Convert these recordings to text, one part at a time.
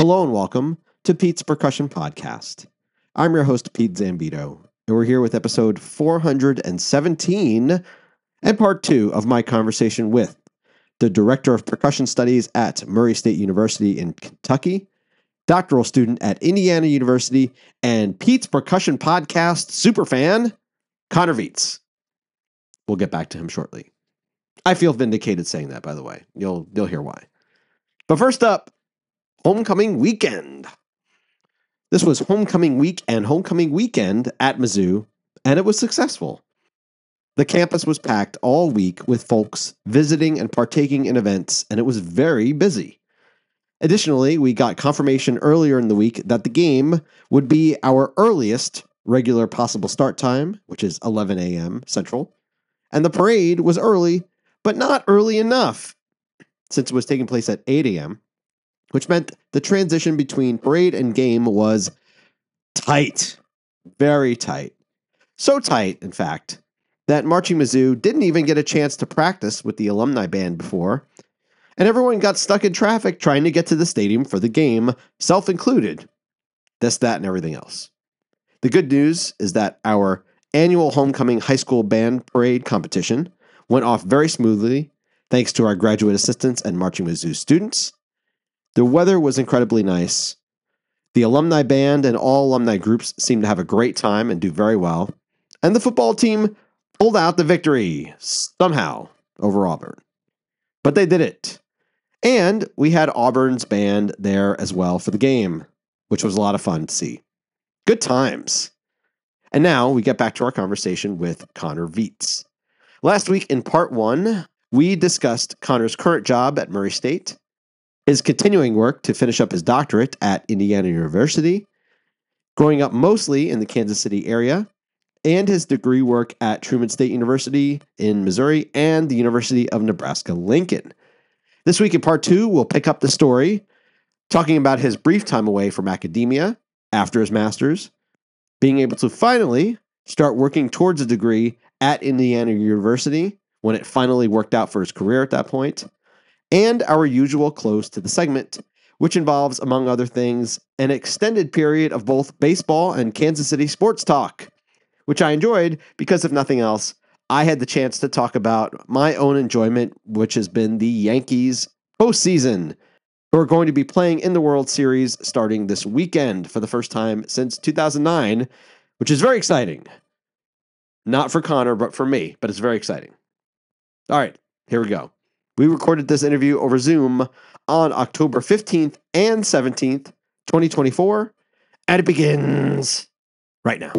Hello and welcome to Pete's Percussion Podcast. I'm your host, Pete Zambito, and we're here with episode 417 and part 2 of my conversation with the Director of Percussion Studies at Murray State University in Kentucky, doctoral student at Indiana University, and Pete's Percussion Podcast superfan, Connor Viets. We'll get back to him shortly. I feel vindicated saying that, by the way. You'll hear why. But first up, homecoming weekend. This was homecoming week and homecoming weekend at Mizzou, and it was successful. The campus was packed all week with folks visiting and partaking in events, and it was very busy. Additionally, we got confirmation earlier in the week that the game would be our earliest regular possible start time, which is 11 a.m. Central, and the parade was early, but not early enough, since it was taking place at 8 a.m., which meant the transition between parade and game was tight, very tight. So tight, in fact, that Marching Mizzou didn't even get a chance to practice with the alumni band before, and everyone got stuck in traffic trying to get to the stadium for the game, self included. This, that, and everything else. The good news is that our annual homecoming high school band parade competition went off very smoothly, thanks to our graduate assistants and Marching Mizzou students. The weather was incredibly nice. The alumni band and all alumni groups seemed to have a great time and do very well. And the football team pulled out the victory, somehow, over Auburn. But they did it. And we had Auburn's band there as well for the game, which was a lot of fun to see. Good times. And now we get back to our conversation with Connor Viets. Last week in part 1, we discussed Connor's current job at Murray State, his continuing work to finish up his doctorate at Indiana University, growing up mostly in the Kansas City area, and his degree work at Truman State University in Missouri and the University of Nebraska-Lincoln. This week in part 2, we'll pick up the story, talking about his brief time away from academia after his master's, being able to finally start working towards a degree at Indiana University when it finally worked out for his career at that point, and our usual close to the segment, which involves, among other things, an extended period of both baseball and Kansas City sports talk, which I enjoyed because, if nothing else, I had the chance to talk about my own enjoyment, which has been the Yankees postseason, who are going to be playing in the World Series starting this weekend for the first time since 2009, which is very exciting. Not for Connor, but for me, but it's very exciting. All right, here we go. We recorded this interview over Zoom on October 15th and 17th, 2024, and it begins right now.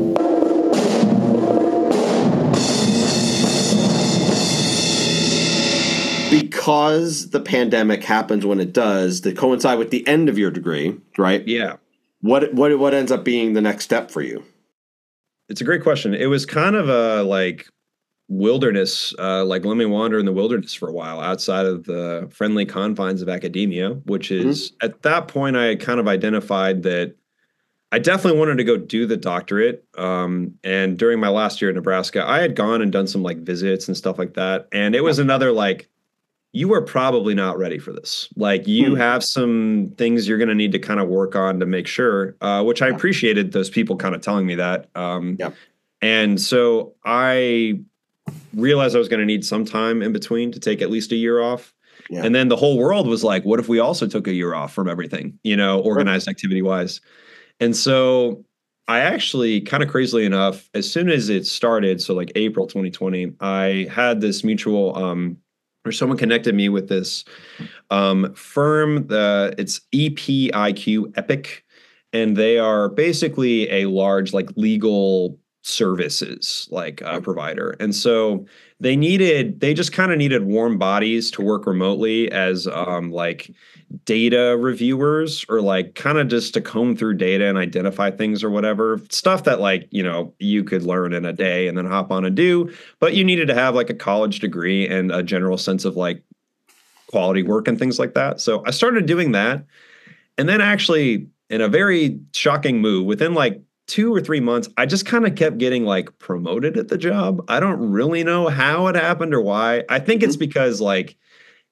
Because the pandemic happens when it does, to coincide with the end of your degree, right? Yeah. What ends up being the next step for you? It's a great question. It was kind of a wilderness, let me wander in the wilderness for a while outside of the friendly confines of academia, which is at that point I had kind of identified that I definitely wanted to go do the doctorate. And during my last year in Nebraska, I had gone and done some visits and stuff like that. And it was another you are probably not ready for this. You have some things you're going to need to kind of work on to make sure, which I appreciated those people kind of telling me that. And so I realized I was going to need some time in between to take at least a year off. Yeah. And then the whole world was like, what if we also took a year off from everything, organized activity wise? And so I actually, kind of crazily enough, as soon as it started, so April 2020, I had this mutual, or someone connected me with this firm, it's EPIQ, Epic, and they are basically a large legal services provider. And so they just kind of needed warm bodies to work remotely as data reviewers, or kind of just to comb through data and identify things or whatever stuff that you could learn in a day and then hop on and do, but you needed to have a college degree and a general sense of quality work and things like that. So I started doing that. And then actually, in a very shocking move, within 2 or 3 months, I just kind of kept getting promoted at the job. I don't really know how it happened or why. I think it's because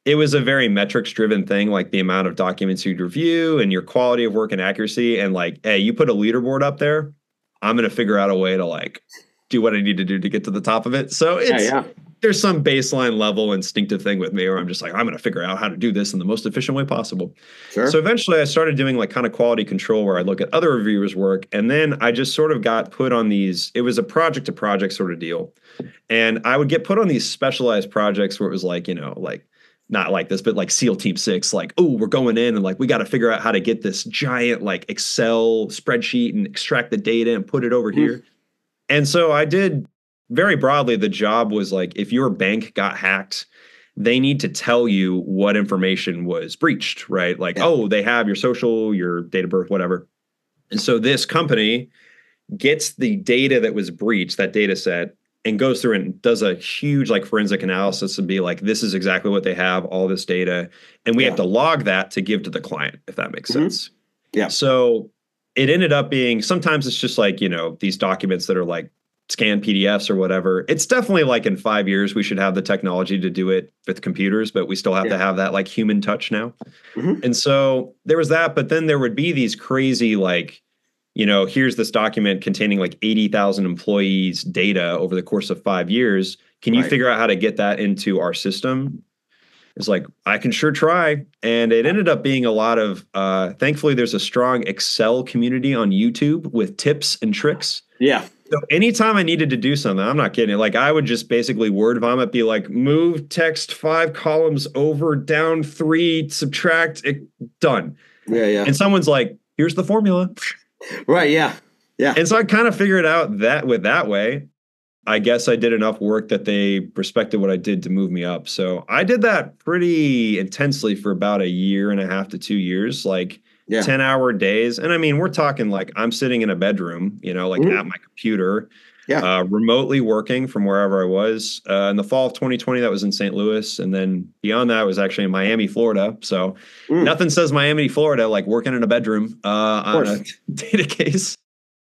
it was a very metrics driven thing, like the amount of documents you'd review and your quality of work and accuracy. And like, hey, you put a leaderboard up there, I'm going to figure out a way to like do what I need to do to get to the top of it. So there's some baseline level instinctive thing with me where I'm just like, I'm going to figure out how to do this in the most efficient way possible. Sure. So eventually I started doing like kind of quality control where I look at other reviewers' work. And then I just sort of got put on these, it was a project to project sort of deal. And I would get put on these specialized projects where it was like, like, not like this, but like SEAL Team 6, like, oh, we're going in and like, we got to figure out how to get this giant like Excel spreadsheet and extract the data and put it over here. And so I did very broadly, the job was like, if your bank got hacked, they need to tell you what information was breached, right? Like, oh, they have your social, your date of birth, whatever. And so this company gets the data that was breached, that data set, and goes through and does a huge like forensic analysis and be like, this is exactly what they have, all this data. And we have to log that to give to the client, if that makes sense. Yeah. So it ended up being, sometimes it's just like, these documents that are like scanned PDFs or whatever. It's definitely like in 5 years, we should have the technology to do it with computers, but we still have to have that like human touch now. And so there was that, but then there would be these crazy like, here's this document containing like 80,000 employees' data over the course of 5 years. Can you figure out how to get that into our system? It's like, I can sure try. And it ended up being a lot of, thankfully, there's a strong Excel community on YouTube with tips and tricks. Yeah. So anytime I needed to do something, I'm not kidding. Like I would just basically word vomit, be like, move text 5 columns over, down 3, subtract, done. Yeah. And someone's like, here's the formula. Right. Yeah. And so I kind of figured out that with that way, I guess I did enough work that they respected what I did to move me up. So I did that pretty intensely for about 1.5 to 2 years, like 10-hour days. And I mean, we're talking like I'm sitting in a bedroom, like at my computer, remotely working from wherever I was. In the fall of 2020, that was in St. Louis. And then beyond that, I was actually in Miami, Florida. So nothing says Miami, Florida, like working in a bedroom on a data case.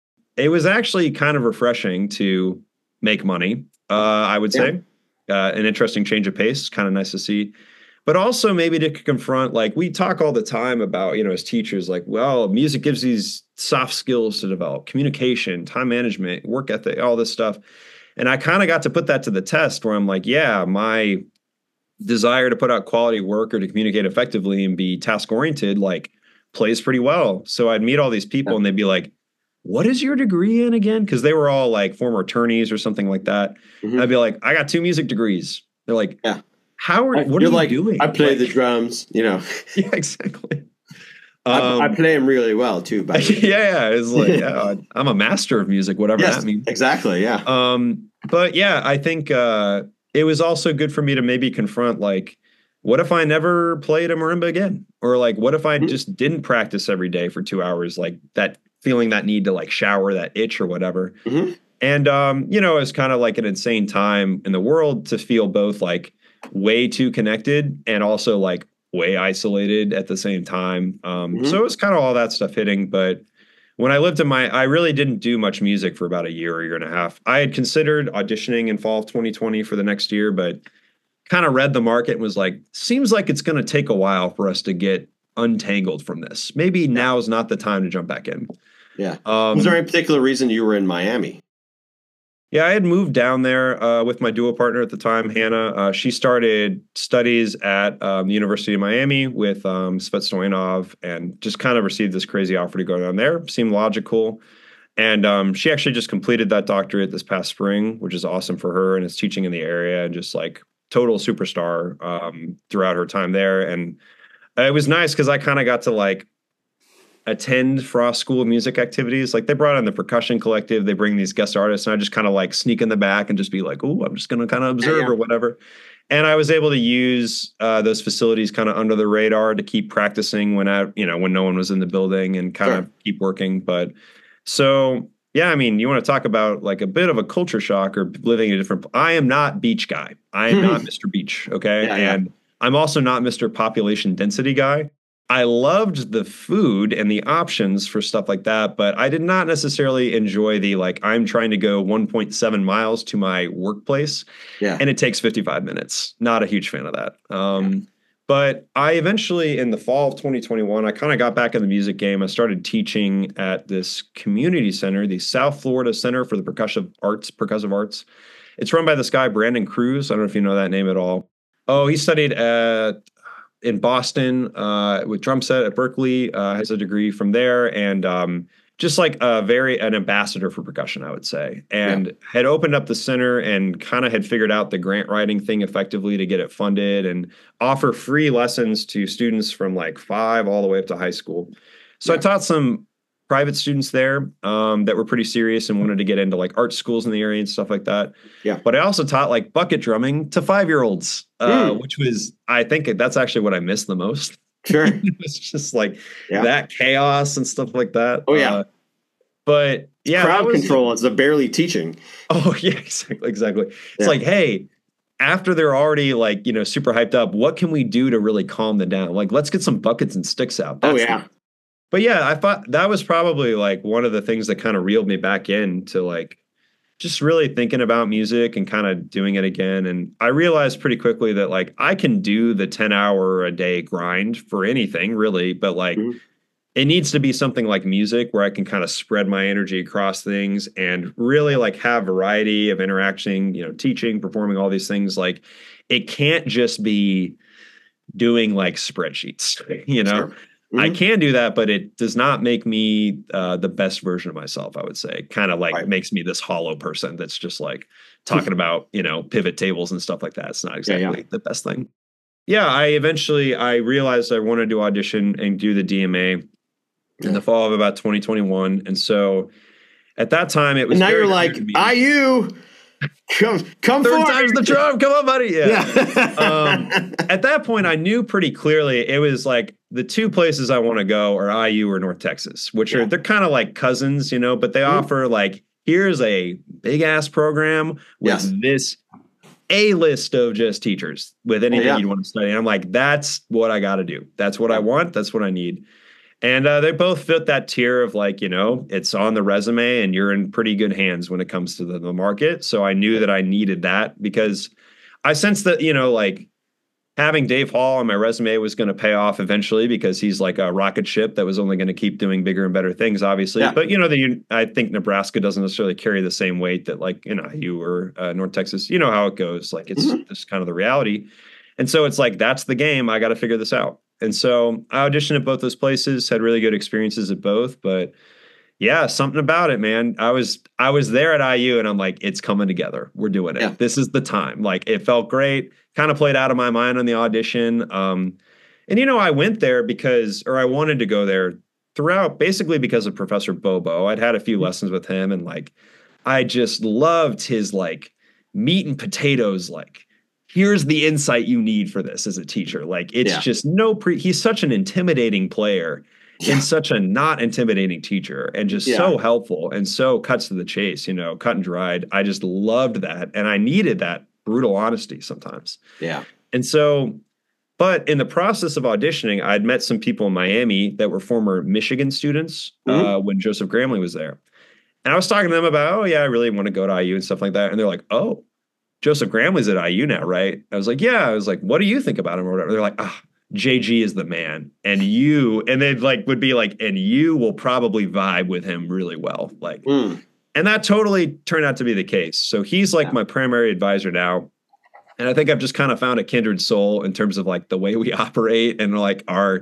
It was actually kind of refreshing to make money, I would say. An interesting change of pace, kind of nice to see. But also maybe to confront, like we talk all the time about, as teachers, like, well, music gives these soft skills to develop, communication, time management, work ethic, all this stuff. And I kind of got to put that to the test where I'm like, yeah, my desire to put out quality work or to communicate effectively and be task oriented, like plays pretty well. So I'd meet all these people and they'd be like, what is your degree in again? Because they were all like former attorneys or something like that. And I'd be like, I got 2 music degrees. They're like, what are you doing? I play the drums, Yeah, exactly. I play them really well too. By the way. It's like, I'm a master of music, whatever that means. Exactly. Yeah. But yeah, I think it was also good for me to maybe confront like, what if I never played a marimba again? Or like, what if I just didn't practice every day for 2 hours? Like that feeling that need to like shower, that itch or whatever. And, it's kind of like an insane time in the world to feel both like way too connected and also like way isolated at the same time. So it was kind of all that stuff hitting. But when I lived I really didn't do much music for about 1 year or 1.5 years. I had considered auditioning in fall of 2020 for the next year, but kind of read the market and was like, seems like it's going to take a while for us to get untangled from this. Maybe now is not the time to jump back in. Yeah. Was there any particular reason you were in Miami? Yeah, I had moved down there with my duo partner at the time, Hannah. She started studies at the University of Miami with Svet Stoyanov and just kind of received this crazy offer to go down there. Seemed logical. And she actually just completed that doctorate this past spring, which is awesome for her and is teaching in the area and just like total superstar throughout her time there. And it was nice because I kind of got to like attend Frost School of Music activities. Like they brought in the percussion collective, they bring these guest artists, and I just kind of like sneak in the back and just be like, oh, I'm just going to kind of observe or whatever. And I was able to use those facilities kind of under the radar to keep practicing when no one was in the building and kind of keep working. But so, yeah, I mean, you want to talk about like a bit of a culture shock or living in a different, I am not beach guy. I am not Mr. Beach. Okay. And I'm also not Mr. Population Density guy. I loved the food and the options for stuff like that, but I did not necessarily enjoy the, like, I'm trying to go 1.7 miles to my workplace and it takes 55 minutes. Not a huge fan of that. But I eventually, in the fall of 2021, I kind of got back in the music game. I started teaching at this community center, the South Florida Center for the Percussive Arts. It's run by this guy, Brandon Cruz. I don't know if you know that name at all. Oh, he studied in Boston with drum set at Berkeley, has a degree from there, and just like an ambassador for percussion, I would say, and had opened up the center and kind of had figured out the grant writing thing effectively to get it funded and offer free lessons to students from like 5 all the way up to high school. So I taught some private students there that were pretty serious and wanted to get into like art schools in the area and stuff like that. Yeah. But I also taught like bucket drumming to 5-year-olds, which was, I think that's actually what I miss the most. Sure. It's just like that chaos and stuff like that. Oh, yeah. But yeah, crowd control is the barely teaching. Oh, yeah, exactly. It's like, hey, after they're already like, super hyped up, what can we do to really calm them down? Like, let's get some buckets and sticks out. But yeah, I thought that was probably like one of the things that kind of reeled me back in to like just really thinking about music and kind of doing it again. And I realized pretty quickly that like I can do the 10-hour a day grind for anything really, but like it needs to be something like music where I can kind of spread my energy across things and really like have variety of interaction, teaching, performing, all these things. Like it can't just be doing like spreadsheets, Sure. I can do that, but it does not make me the best version of myself, I would say. Kind of like makes me this hollow person that's just like talking about, pivot tables and stuff like that. It's not exactly the best thing. Yeah, I realized I wanted to audition and do the DMA in the fall of about 2021. And so at that time it was. And now you're like, IU, come third forward. time's the charm. Come on, buddy. Yeah. At that point, I knew pretty clearly it was like the 2 places I want to go are IU or North Texas, which they're kind of like cousins, but they offer like, here's a big ass program with this a list of just teachers with anything you'd want to study. And I'm like, that's what I got to do. That's what I want. That's what I need. And they both fit that tier of like, it's on the resume and you're in pretty good hands when it comes to the market. So I knew that I needed that because I sensed that, like having Dave Hall on my resume was going to pay off eventually because he's like a rocket ship that was only going to keep doing bigger and better things, obviously. Yeah. But, I think Nebraska doesn't necessarily carry the same weight that like, IU or North Texas, how it goes. Like it's just kind of the reality. And so it's like, that's the game. I got to figure this out. And so I auditioned at both those places, had really good experiences at both, but yeah, something about it, man. I was there at IU and I'm like, it's coming together. We're doing it. Yeah. This is the time. Like it felt great, kind of played out of my mind on the audition. And I went there I wanted to go there throughout basically because of Professor Bobo. I'd had a few lessons with him and like, I just loved his like meat and potatoes, like, here's the insight you need for this as a teacher. Like it's just he's such an intimidating player and such a not intimidating teacher and just so helpful and so cuts to the chase, cut and dried. I just loved that. And I needed that brutal honesty sometimes. Yeah. And so, but in the process of auditioning, I'd met some people in Miami that were former Michigan students when Joseph Gramling was there. And I was talking to them about, I really want to go to IU and stuff like that. And they're like, oh, Joseph Gramling's at IU now, right? I was like, yeah. I was like, what do you think about him or whatever? They're like, JG is the man. And they like would be like, and you will probably vibe with him really well. Like, and that totally turned out to be the case. So he's like my primary advisor now. And I think I've just kind of found a kindred soul in terms of like the way we operate and like our,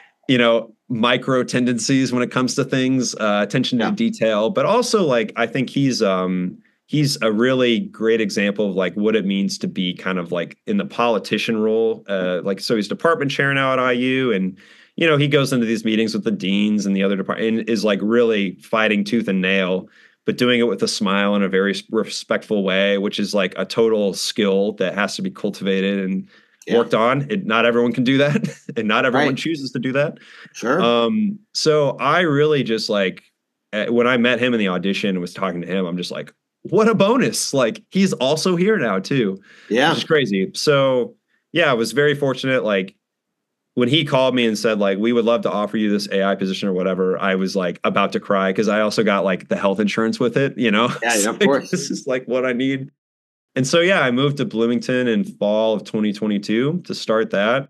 micro tendencies when it comes to things, attention to detail, but also like, I think he's a really great example of like what it means to be kind of like in the politician role. So he's department chair now at IU and, he goes into these meetings with the deans and the other department and is like really fighting tooth and nail, but doing it with a smile in a very respectful way, which is like a total skill that has to be cultivated and worked on. Not everyone can do that and not everyone chooses to do that. Sure. So I really just like, when I met him in the audition and was talking to him, I'm just like, what a bonus. Like he's also here now too. Yeah. Which is crazy. So yeah, I was very fortunate. Like when he called me and said like, we would love to offer you this AI position or whatever, I was like about to cry. Cause I also got like the health insurance with it, Yeah, of course. This is like what I need. And so, yeah, I moved to Bloomington in fall of 2022 to start that.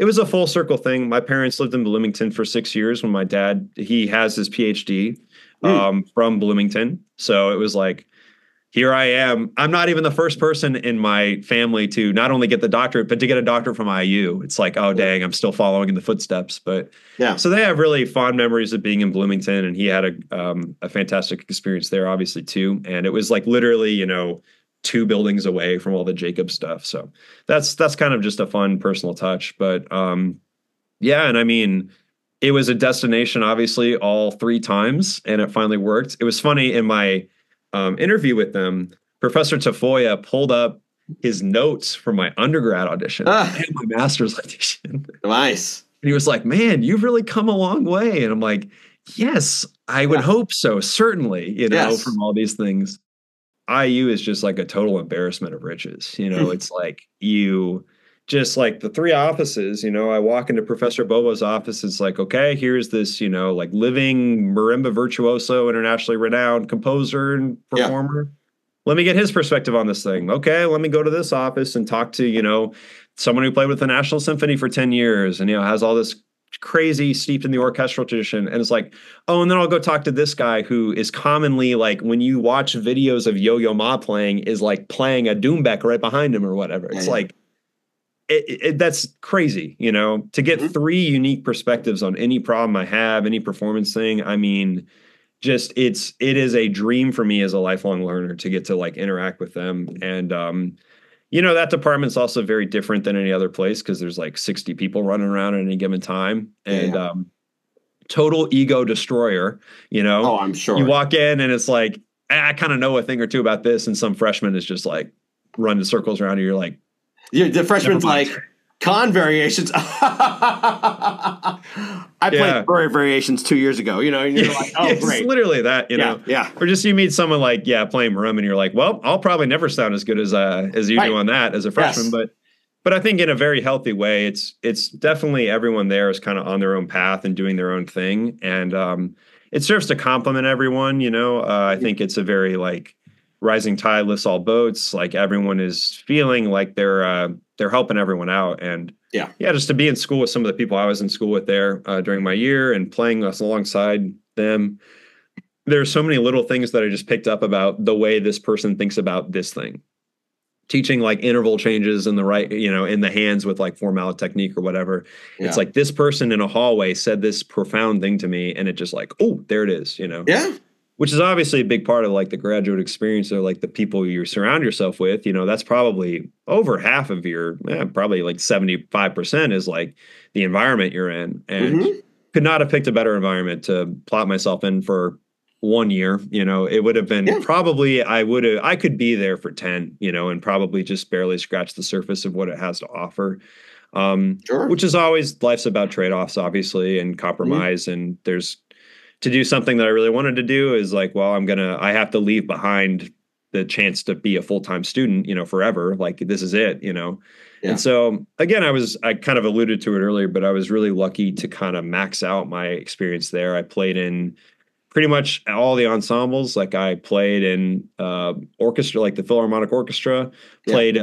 it was a full circle thing. My parents lived in Bloomington for 6 years when my dad, he has his PhD from Bloomington. So it was like, here I am. I'm not even the first person in my family to not only get the doctorate, but to get a doctorate from IU. It's like, oh, dang, I'm still following in the footsteps. But yeah, so they have really fond memories of being in Bloomington, and he had a fantastic experience there, obviously, too. And it was like literally, 2 buildings away from all the Jacob stuff. So that's kind of just a fun personal touch. But yeah, and I mean, it was a destination, obviously, all 3 times, and it finally worked. It was funny in my interview with them, Professor Tafoya pulled up his notes from my undergrad audition and my master's audition. Nice. And he was like, man, you've really come a long way. And I'm like, yes, I would hope so. Certainly, from all these things. IU is just like a total embarrassment of riches. It's like just like the 3 offices, I walk into Professor Bobo's office. It's like, okay, here's this, like living marimba virtuoso, internationally renowned composer and performer. Yeah. Let me get his perspective on this thing. Okay, let me go to this office and talk to, someone who played with the National Symphony for 10 years and, has all this crazy steeped in the orchestral tradition. And it's like, oh, and then I'll go talk to this guy who is commonly like, when you watch videos of Yo-Yo Ma playing, is like playing a Doumbek right behind him or whatever. It's like, that's crazy, to get 3 unique perspectives on any problem I have, any performance thing. I mean, just it is a dream for me as a lifelong learner to get to like interact with them. And, that department's also very different than any other place because there's like 60 people running around at any given time. And total ego destroyer, Oh, I'm sure. You walk in and it's like, I kind of know a thing or two about this. And some freshman is just like running circles around you. You're like, the freshman's like, con variations. I played variations 2 years ago, and you're like, oh, it's great. Literally that, Yeah. Or just you meet someone like, playing marimba, and you're like, well, I'll probably never sound as good as you do on that as a freshman. Yes. But I think in a very healthy way, it's definitely everyone there is kind of on their own path and doing their own thing. And it serves to complement everyone, I think it's a very like rising tide lifts all boats. Like everyone is feeling like they're helping everyone out. And just to be in school with some of the people I was in school with there during my year and playing us alongside them. There's so many little things that I just picked up about the way this person thinks about this thing. Teaching like interval changes in the right, in the hands with like formality technique or whatever. Yeah. It's like this person in a hallway said this profound thing to me, and it just like, oh, there it is, Yeah. Which is obviously a big part of like the graduate experience, or like the people you surround yourself with. That's probably over half of your, probably like 75% is like the environment you're in. And could not have picked a better environment to plot myself in for 1 year. It would have been probably, I could be there for 10, and probably just barely scratch the surface of what it has to offer. Sure. Which is always, life's about trade-offs, obviously, and compromise. And to do something that I really wanted to do is like, well, I have to leave behind the chance to be a full-time student, forever. Like this is it, Yeah. And so again, I kind of alluded to it earlier, but I was really lucky to kind of max out my experience there. I played in pretty much all the ensembles. Like I played in orchestra, like the Philharmonic Orchestra, played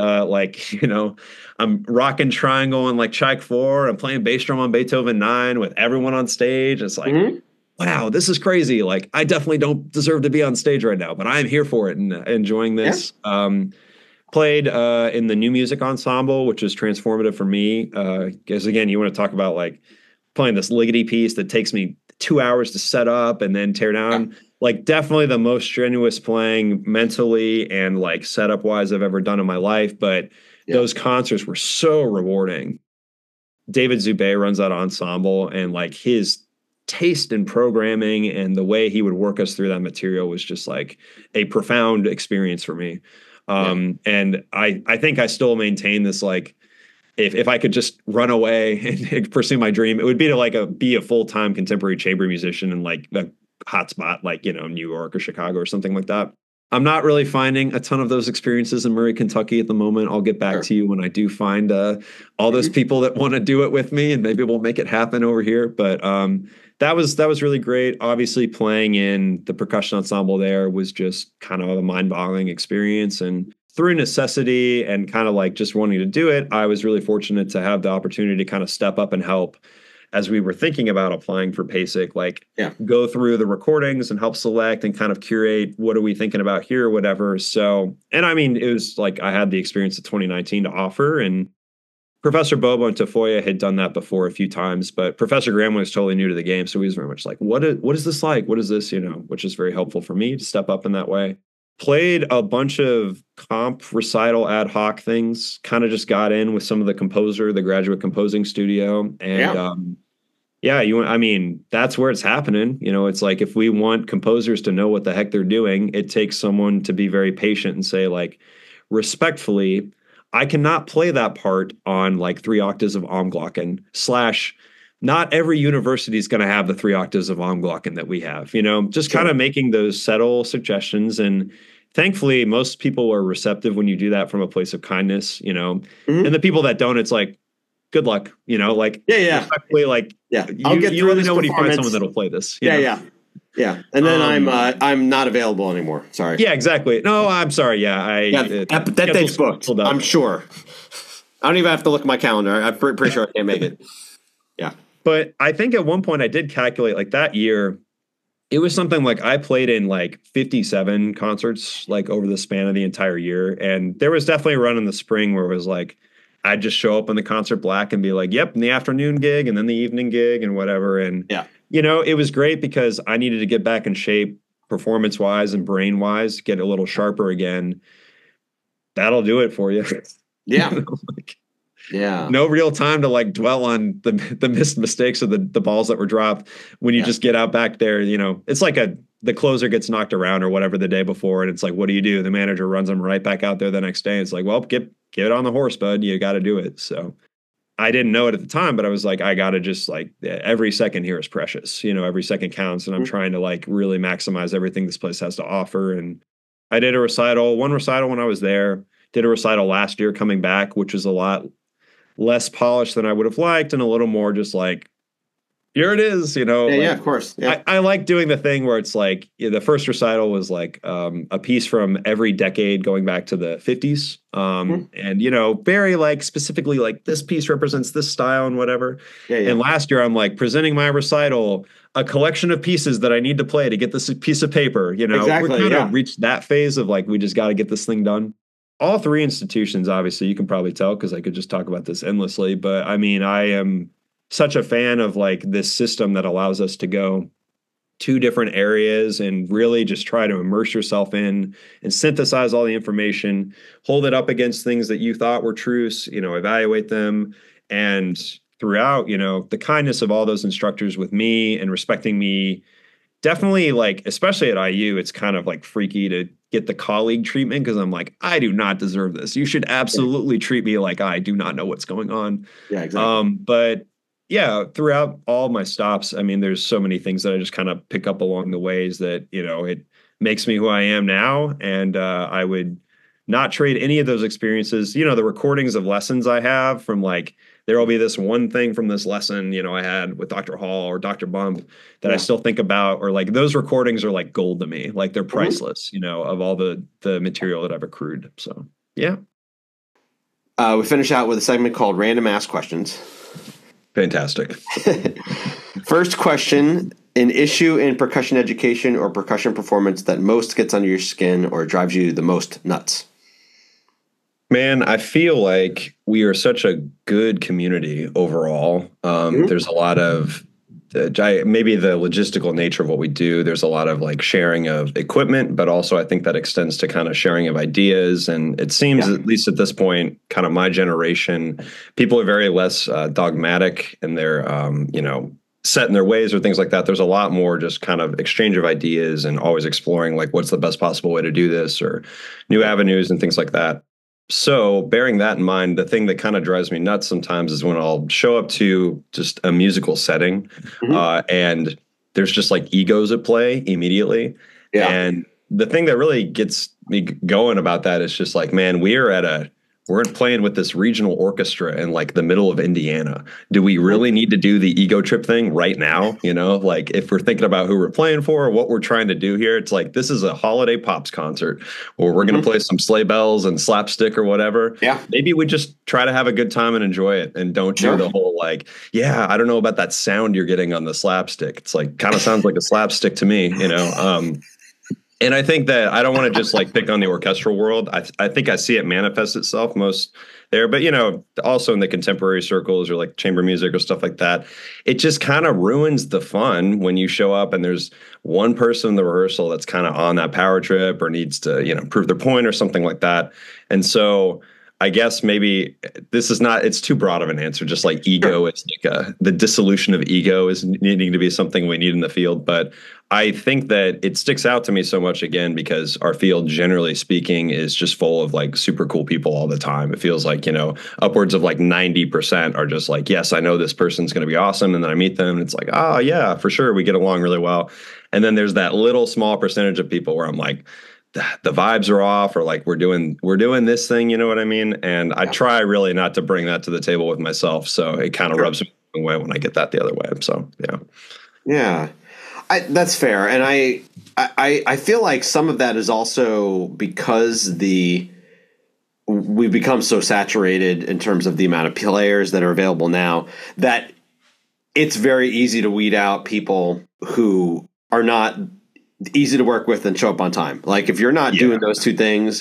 I'm rocking triangle and like Tchaik 4. I'm playing bass drum on Beethoven 9 with everyone on stage. It's like, wow, this is crazy. Like I definitely don't deserve to be on stage right now, but I'm here for it and enjoying this. Yeah. Played in the New Music Ensemble, which is transformative for me. Because again, you want to talk about like playing this Ligeti piece that takes me 2 hours to set up and then tear down. Like definitely the most strenuous playing mentally and like setup wise I've ever done in my life. But those concerts were so rewarding. David Zubay runs that ensemble, and like his taste in programming and the way he would work us through that material was just like a profound experience for me. And I think I still maintain this, like, if I could just run away and pursue my dream, it would be to be a full-time contemporary chamber musician in like a hotspot, like, New York or Chicago or something like that. I'm not really finding a ton of those experiences in Murray, Kentucky at the moment. I'll get back to you when I do find all those people that want to do it with me, and maybe we'll make it happen over here. But that was really great. Obviously, playing in the percussion ensemble there was just kind of a mind-boggling experience. And through necessity and kind of like just wanting to do it, I was really fortunate to have the opportunity to kind of step up and help as we were thinking about applying for PASIC, like go through the recordings and help select and kind of curate what are we thinking about here or whatever. So, and I mean, it was like I had the experience of 2019 to offer, and Professor Bobo and Tafoya had done that before a few times, but Professor Graham was totally new to the game. So he was very much like, what is this like? What is this, which is very helpful for me to step up in that way. Played a bunch of comp recital ad hoc things, kind of just got in with some of the graduate composing studio. And that's where it's happening. It's like if we want composers to know what the heck they're doing, it takes someone to be very patient and say, like, respectfully, I cannot play that part on like 3 octaves of Omglocken / not every university is going to have the 3 octaves of Omglocken that we have, just kind of making those subtle suggestions. And thankfully, most people are receptive when you do that from a place of kindness, and the people that don't, it's like, good luck, respectfully, like, I'll get you let me know when you find someone that'll play this. Yeah. And then I'm not available anymore. Sorry. Yeah, exactly. No, I'm sorry. Yeah. That date's booked. I'm sure. I don't even have to look at my calendar. I'm pretty sure I can't make it. Yeah. But I think at one point I did calculate, like, that year, it was something like I played in like 57 concerts, like over the span of the entire year. And there was definitely a run in the spring where it was like, I'd just show up in the concert black and be like, yep, in the afternoon gig and then the evening gig and whatever. And, it was great because I needed to get back in shape performance wise and brain wise, get a little sharper again. That'll do it for you. Yeah. No real time to like dwell on the missed mistakes of the balls that were dropped when you just get out back there. It's like the closer gets knocked around or whatever the day before. And it's like, what do you do? The manager runs them right back out there the next day. It's like, well, get on the horse, bud. You got to do it. So I didn't know it at the time, but I was like, I got to just like every second here is precious. Every second counts. And I'm trying to like really maximize everything this place has to offer. And I did one recital when I was there, did a recital last year coming back, which was a lot less polished than I would have liked and a little more just like, here it is, of course. Yeah. I like doing the thing where it's like the first recital was like a piece from every decade going back to the 50s. And, very like specifically like this piece represents this style and whatever. And last year I'm like presenting my recital, a collection of pieces that I need to play to get this piece of paper, Exactly, we're kind of reached that phase of like, we just got to get this thing done. All 3 institutions, obviously, you can probably tell because I could just talk about this endlessly. But I mean, I am such a fan of like this system that allows us to go to different areas and really just try to immerse yourself in and synthesize all the information, hold it up against things that you thought were truths, evaluate them. And throughout, the kindness of all those instructors with me and respecting me, definitely like, especially at IU, it's kind of like freaky to get the colleague treatment because I'm like, I do not deserve this. You should absolutely treat me like I do not know what's going on. Yeah, exactly. But yeah, throughout all my stops, I mean, there's so many things that I just kind of pick up along the ways that, it makes me who I am now. And I would not trade any of those experiences. The recordings of lessons I have from like, there will be this one thing from this lesson, I had with Dr. Hall or Dr. Bump that I still think about, or like those recordings are like gold to me. Like they're priceless, of all the material that I've accrued. So, yeah. We finish out with a segment called Random Ask Questions. Fantastic. First question, an issue in percussion education or percussion performance that most gets under your skin or drives you the most nuts? Man, I feel like we are such a good community overall. There's a lot of maybe the logistical nature of what we do. There's a lot of like sharing of equipment, but also I think that extends to kind of sharing of ideas. And it seems, at least at this point, kind of my generation, people are very less dogmatic and they're, set in their ways or things like that. There's a lot more just kind of exchange of ideas and always exploring like what's the best possible way to do this or new avenues and things like that. So bearing that in mind, the thing that kind of drives me nuts sometimes is when I'll show up to just a musical setting and there's just like egos at play immediately. Yeah. And the thing that really gets me going about that is just like, man, we are at a we're playing with this regional orchestra in like the middle of Indiana. Do we really need to do the ego trip thing right now? You know, like if we're thinking about who we're playing for or what we're trying to do here, it's like this is a holiday pops concert or we're going to play some sleigh bells and slapstick or whatever. Yeah. Maybe we just try to have a good time and enjoy it and don't do the whole like, yeah, I don't know about that sound you're getting on the slapstick. It's like kind of sounds like a slapstick to me, you know? And I think that I don't want to just like pick on the orchestral world. I think I see it manifest itself most there, but you know, also in the contemporary circles or like chamber music or stuff like that, it just kind of ruins the fun when you show up and there's one person in the rehearsal that's kind of on that power trip or needs to, you know, prove their point or something like that. And so I guess maybe this is not, it's too broad of an answer. Just like ego, it's like the dissolution of ego is needing to be something we need in the field. But I think that it sticks out to me so much again, because our field, generally speaking, is just full of like super cool people all the time. It feels like, you know, upwards of like 90% are just like, yes, I know this person's going to be awesome. And then I meet them and it's like, oh yeah, for sure. We get along really well. And then there's that little small percentage of people where I'm like, the vibes are off, or like we're doing this thing, you know what I mean? And I try really not to bring that to the table with myself. So it kind of rubs me the way when I get that the other way. So yeah, that's fair. And I feel like some of that is also because we've become so saturated in terms of the amount of players that are available now that it's very easy to weed out people who are not easy to work with and show up on time. Like if you're not doing those two things,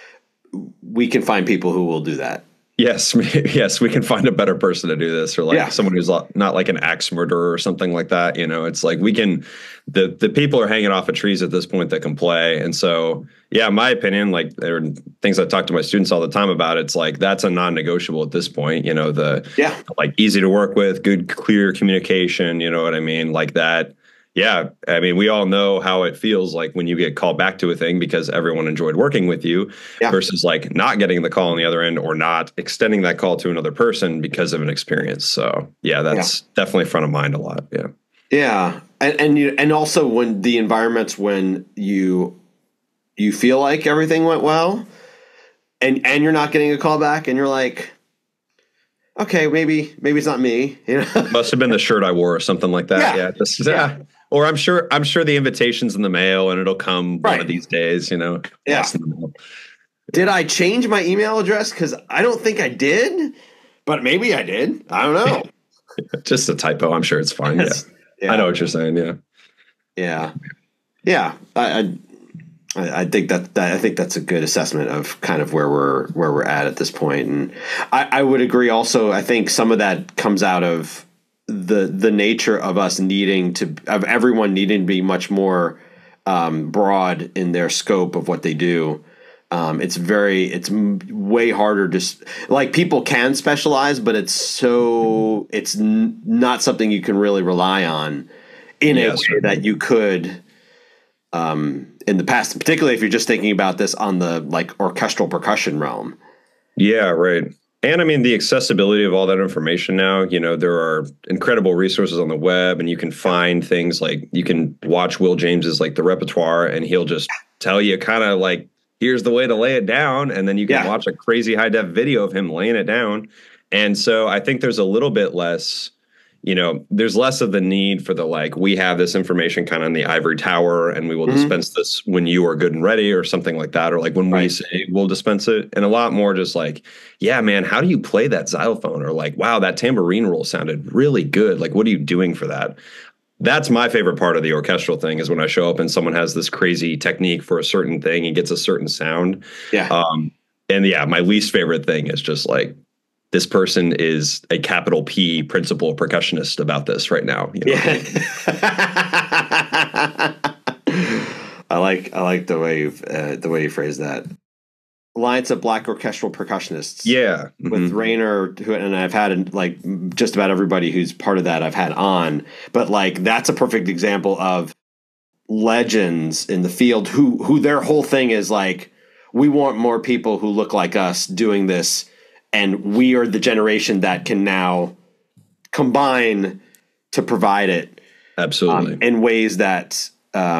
we can find people who will do that. Yes, we can find a better person to do this, or like someone who's not like an axe murderer or something like that. You know, it's like we can. The people are hanging off of trees at this point that can play, and so in my opinion, like there are things I talk to my students all the time about. It's like that's a non-negotiable at this point. You know, like easy to work with, good, clear communication. You know what I mean, like that. Yeah, I mean, we all know how it feels like when you get called back to a thing because everyone enjoyed working with you versus like not getting the call on the other end or not extending that call to another person because of an experience. So, that's definitely front of mind a lot. Yeah. Yeah. And also when the environments when you feel like everything went well and you're not getting a call back and you're like, okay, maybe it's not me. You know? Must have been the shirt I wore or something like that. Yeah. Or I'm sure the invitation's in the mail and it'll come one of these days, you know. Yeah. Did I change my email address? Because I don't think I did, but maybe I did. I don't know. Just a typo. I'm sure it's fine. Yeah. I know what you're saying. Yeah. Yeah. I think I think that's a good assessment of kind of where we're at this point. And I would agree also. I think some of that comes out of the nature of us everyone needing to be much more broad in their scope of what they do. It's way harder to like people can specialize, but it's not something you can really rely on in a way that you could in the past, particularly if you're just thinking about this on the like orchestral percussion realm. Yeah, right. And I mean, the accessibility of all that information now, you know, there are incredible resources on the web and you can find things like you can watch Will James's like the repertoire and he'll just tell you kind of like, here's the way to lay it down. And then you can watch a crazy high def video of him laying it down. And so I think there's a little bit less, you know, there's less of the need for the like, we have this information kind of in the ivory tower and we will dispense this when you are good and ready or something like that. Or like when we say we'll dispense it, and a lot more just like, yeah, man, how do you play that xylophone? Or like, wow, that tambourine roll sounded really good. Like, what are you doing for that? That's my favorite part of the orchestral thing is when I show up and someone has this crazy technique for a certain thing and gets a certain sound. Yeah. My least favorite thing is just like, this person is a capital P principal percussionist about this right now. You know? Yeah. I like the way you phrase that. Alliance of Black Orchestral Percussionists. Yeah. With Rainer, and I've had like just about everybody who's part of that I've had on, but like that's a perfect example of legends in the field who their whole thing is like, we want more people who look like us doing this. And we are the generation that can now combine to provide it absolutely in ways that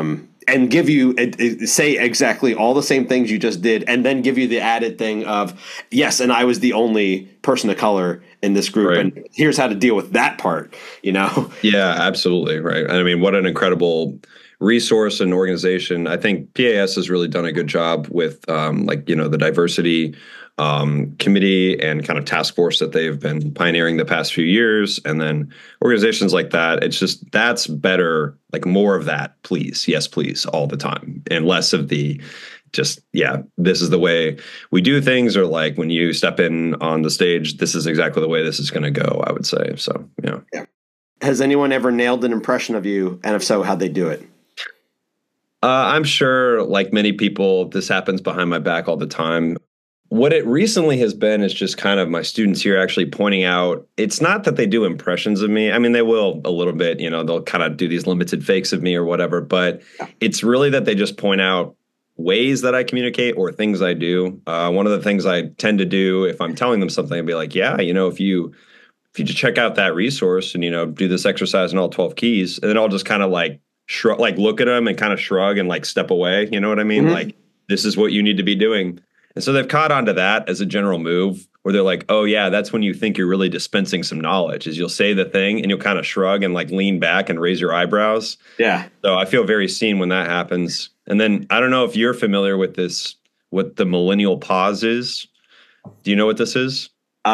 and give you say exactly all the same things you just did, and then give you the added thing of yes, and I was the only person of color in this group, Right. and here's how to deal with that part. Yeah, absolutely. Right. I mean, what an incredible resource and organization. I think PAS has really done a good job with the diversity committee and kind of task force that they've been pioneering the past few years. And then organizations like that, it's just that's better, like more of that, please. Yes, please, all the time. And less of the just, yeah, this is the way we do things, or like when you step in on the stage, this is exactly the way this is going to go, I would say. So, yeah. Has anyone ever nailed an impression of you? And if so, how'd they do it? I'm sure, like many people, this happens behind my back all the time. What it recently has been is just kind of my students here actually pointing out, it's not that they do impressions of me. I mean, they will a little bit, they'll kind of do these limited fakes of me or whatever, but it's really that they just point out ways that I communicate or things I do. One of the things I tend to do if I'm telling them something, I'd be like, yeah, if you just check out that resource and, do this exercise in all 12 keys, and then I'll just kind of like shrug, like look at them and kind of shrug and like step away. You know what I mean? Mm-hmm. Like, this is what you need to be doing. And so they've caught on to that as a general move where they're like, oh yeah, that's when you think you're really dispensing some knowledge, is you'll say the thing and you'll kind of shrug and like lean back and raise your eyebrows. Yeah. So I feel very seen when that happens. And then I don't know if you're familiar with this, what the millennial pause is. Do you know what this is?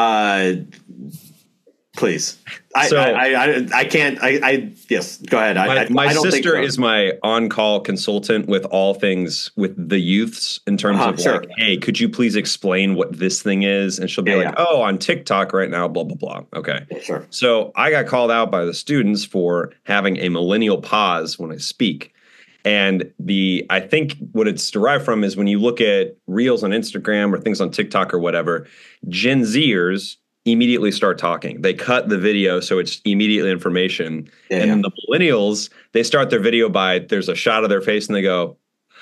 Please. I can't. Yes, go ahead. My sister is my on-call consultant with all things with the youths in terms of like, hey, could you please explain what this thing is? And she'll be oh, on TikTok right now, blah, blah, blah. Okay. Yeah, sure. So I got called out by the students for having a millennial pause when I speak. And I think what it's derived from is when you look at reels on Instagram or things on TikTok or whatever, Gen Zers immediately start talking. They cut the video so it's immediately information. And then the millennials, they start their video by there's a shot of their face and they go,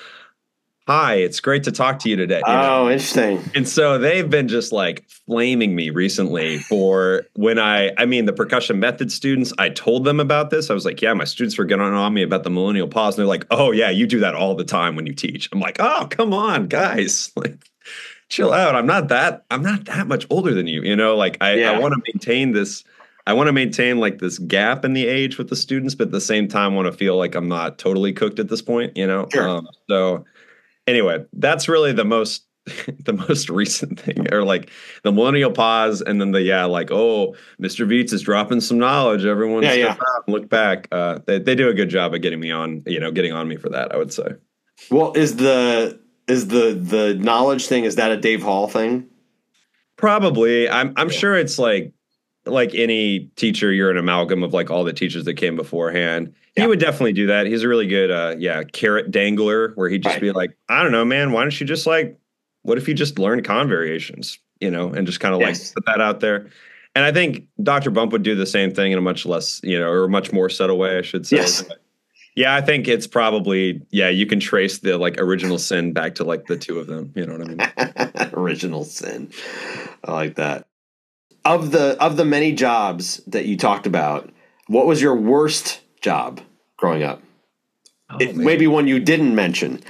hi, it's great to talk to you today. Oh, interesting. And so they've been just like flaming me recently for when the percussion method students, I told them about this. I was like, yeah, my students were getting on me about the millennial pause. And they're like, oh yeah, you do that all the time when you teach. I'm like, oh, come on, guys. Like, chill out. I'm not that much older than you, I want to maintain this. I want to maintain like this gap in the age with the students, but at the same time want to feel like I'm not totally cooked at this point, Sure. So anyway, that's really the most recent thing, or like the millennial pause. And then oh, Mr. Viets is dropping some knowledge. Everyone step out and look back. They do a good job of getting me on, getting on me for that, I would say. Well, is the knowledge thing, is that a Dave Hall thing? Probably. I'm sure it's like any teacher, you're an amalgam of like all the teachers that came beforehand. He would definitely do that. He's a really good carrot dangler where he'd just be like, I don't know, man, why don't you just what if you just learn con variations, and just kind of like put that out there. And I think Dr. Bump would do the same thing in a much less, or much more subtle way, I should say. Yes. Yeah, I think it's probably, you can trace the like original sin back to like the two of them. You know what I mean? Original sin. I like that. Of the many jobs that you talked about, what was your worst job growing up? Maybe one you didn't mention.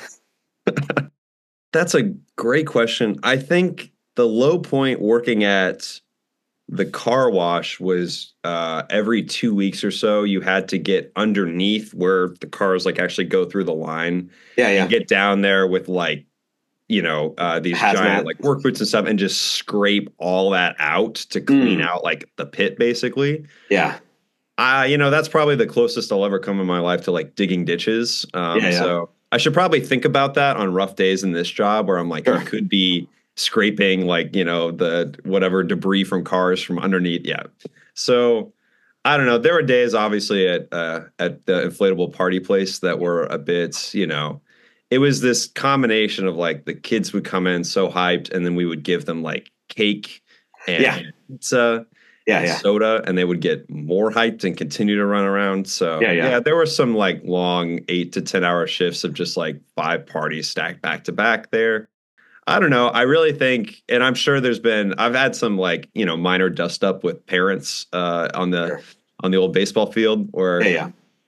That's a great question. I think the low point working at the car wash was every 2 weeks or so, you had to get underneath where the cars like actually go through the line. Yeah. And get down there with like, these hazmat, giant like work boots and stuff and just scrape all that out to clean out like the pit basically. Yeah. That's probably the closest I'll ever come in my life to like digging ditches. So I should probably think about that on rough days in this job where I'm like, I could be scraping like, the whatever debris from cars from underneath. Yeah. So I don't know. There were days obviously at the inflatable party place that were a bit, it was this combination of like the kids would come in so hyped and then we would give them like cake and pizza and soda and they would get more hyped and continue to run around. So there were some like long 8 to 10 hour shifts of just like 5 parties stacked back to back there. I don't know. I really think, and I'm sure I've had some like, minor dust up with parents on the old baseball field where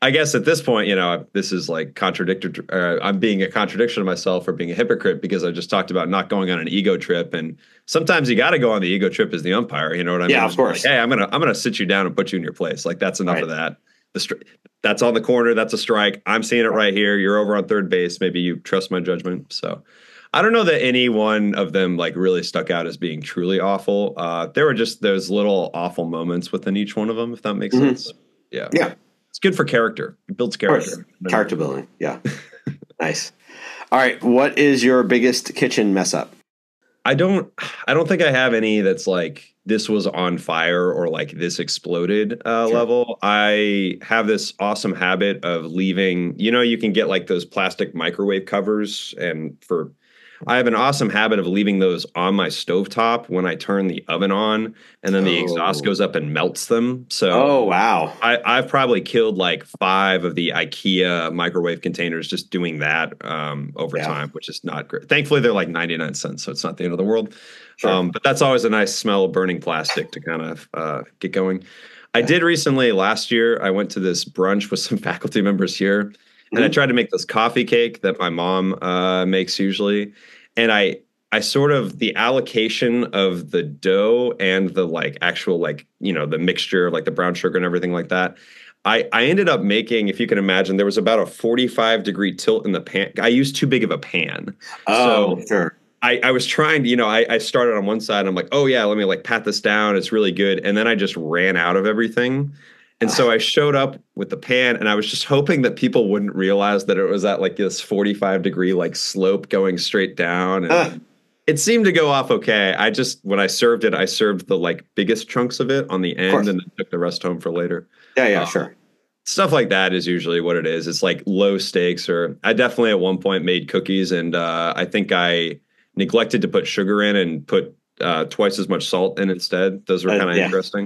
I guess at this point, this is like contradictory. I'm being a contradiction to myself or being a hypocrite because I just talked about not going on an ego trip, and sometimes you got to go on the ego trip as the umpire. You know what I mean? Yeah, of course. Like, hey, I'm gonna sit you down and put you in your place. Like that's enough Right. of that. That's on the corner. That's a strike. I'm seeing it right here. You're over on third base. Maybe you trust my judgment. So I don't know that any one of them like really stuck out as being truly awful. There were just those little awful moments within each one of them, if that makes sense. Yeah. Yeah. It's good for character. It builds character. Character building. Yeah. Nice. All right. What is your biggest kitchen mess up? I don't think I have any that's like this was on fire or like this exploded level. I have this awesome habit of leaving, you can get like those plastic microwave covers I have an awesome habit of leaving those on my stovetop when I turn the oven on, and then the exhaust goes up and melts them. So, wow. I've probably killed like 5 of the IKEA microwave containers just doing that over time, which is not great. Thankfully, they're like 99 cents, so it's not the end of the world. Sure. But that's always a nice smell of burning plastic to kind of get going. I did recently, last year, I went to this brunch with some faculty members here. And I tried to make this coffee cake that my mom makes usually. And I sort of the allocation of the dough and the like actual like, the mixture, like the brown sugar and everything like that. I ended up making, if you can imagine, there was about a 45-degree tilt in the pan. I used too big of a pan. Sure. I was trying to, I started on one side. And I'm like, oh yeah, let me like pat this down. It's really good. And then I just ran out of everything. And so I showed up with the pan, and I was just hoping that people wouldn't realize that it was at like this 45-degree like slope going straight down. And it seemed to go off okay. When I served it, I served the like biggest chunks of it on the end and then took the rest home for later. Yeah, sure. Stuff like that is usually what it is. It's like low stakes, or I definitely at one point made cookies, and I think I neglected to put sugar in and put twice as much salt in instead. Those were kind of interesting.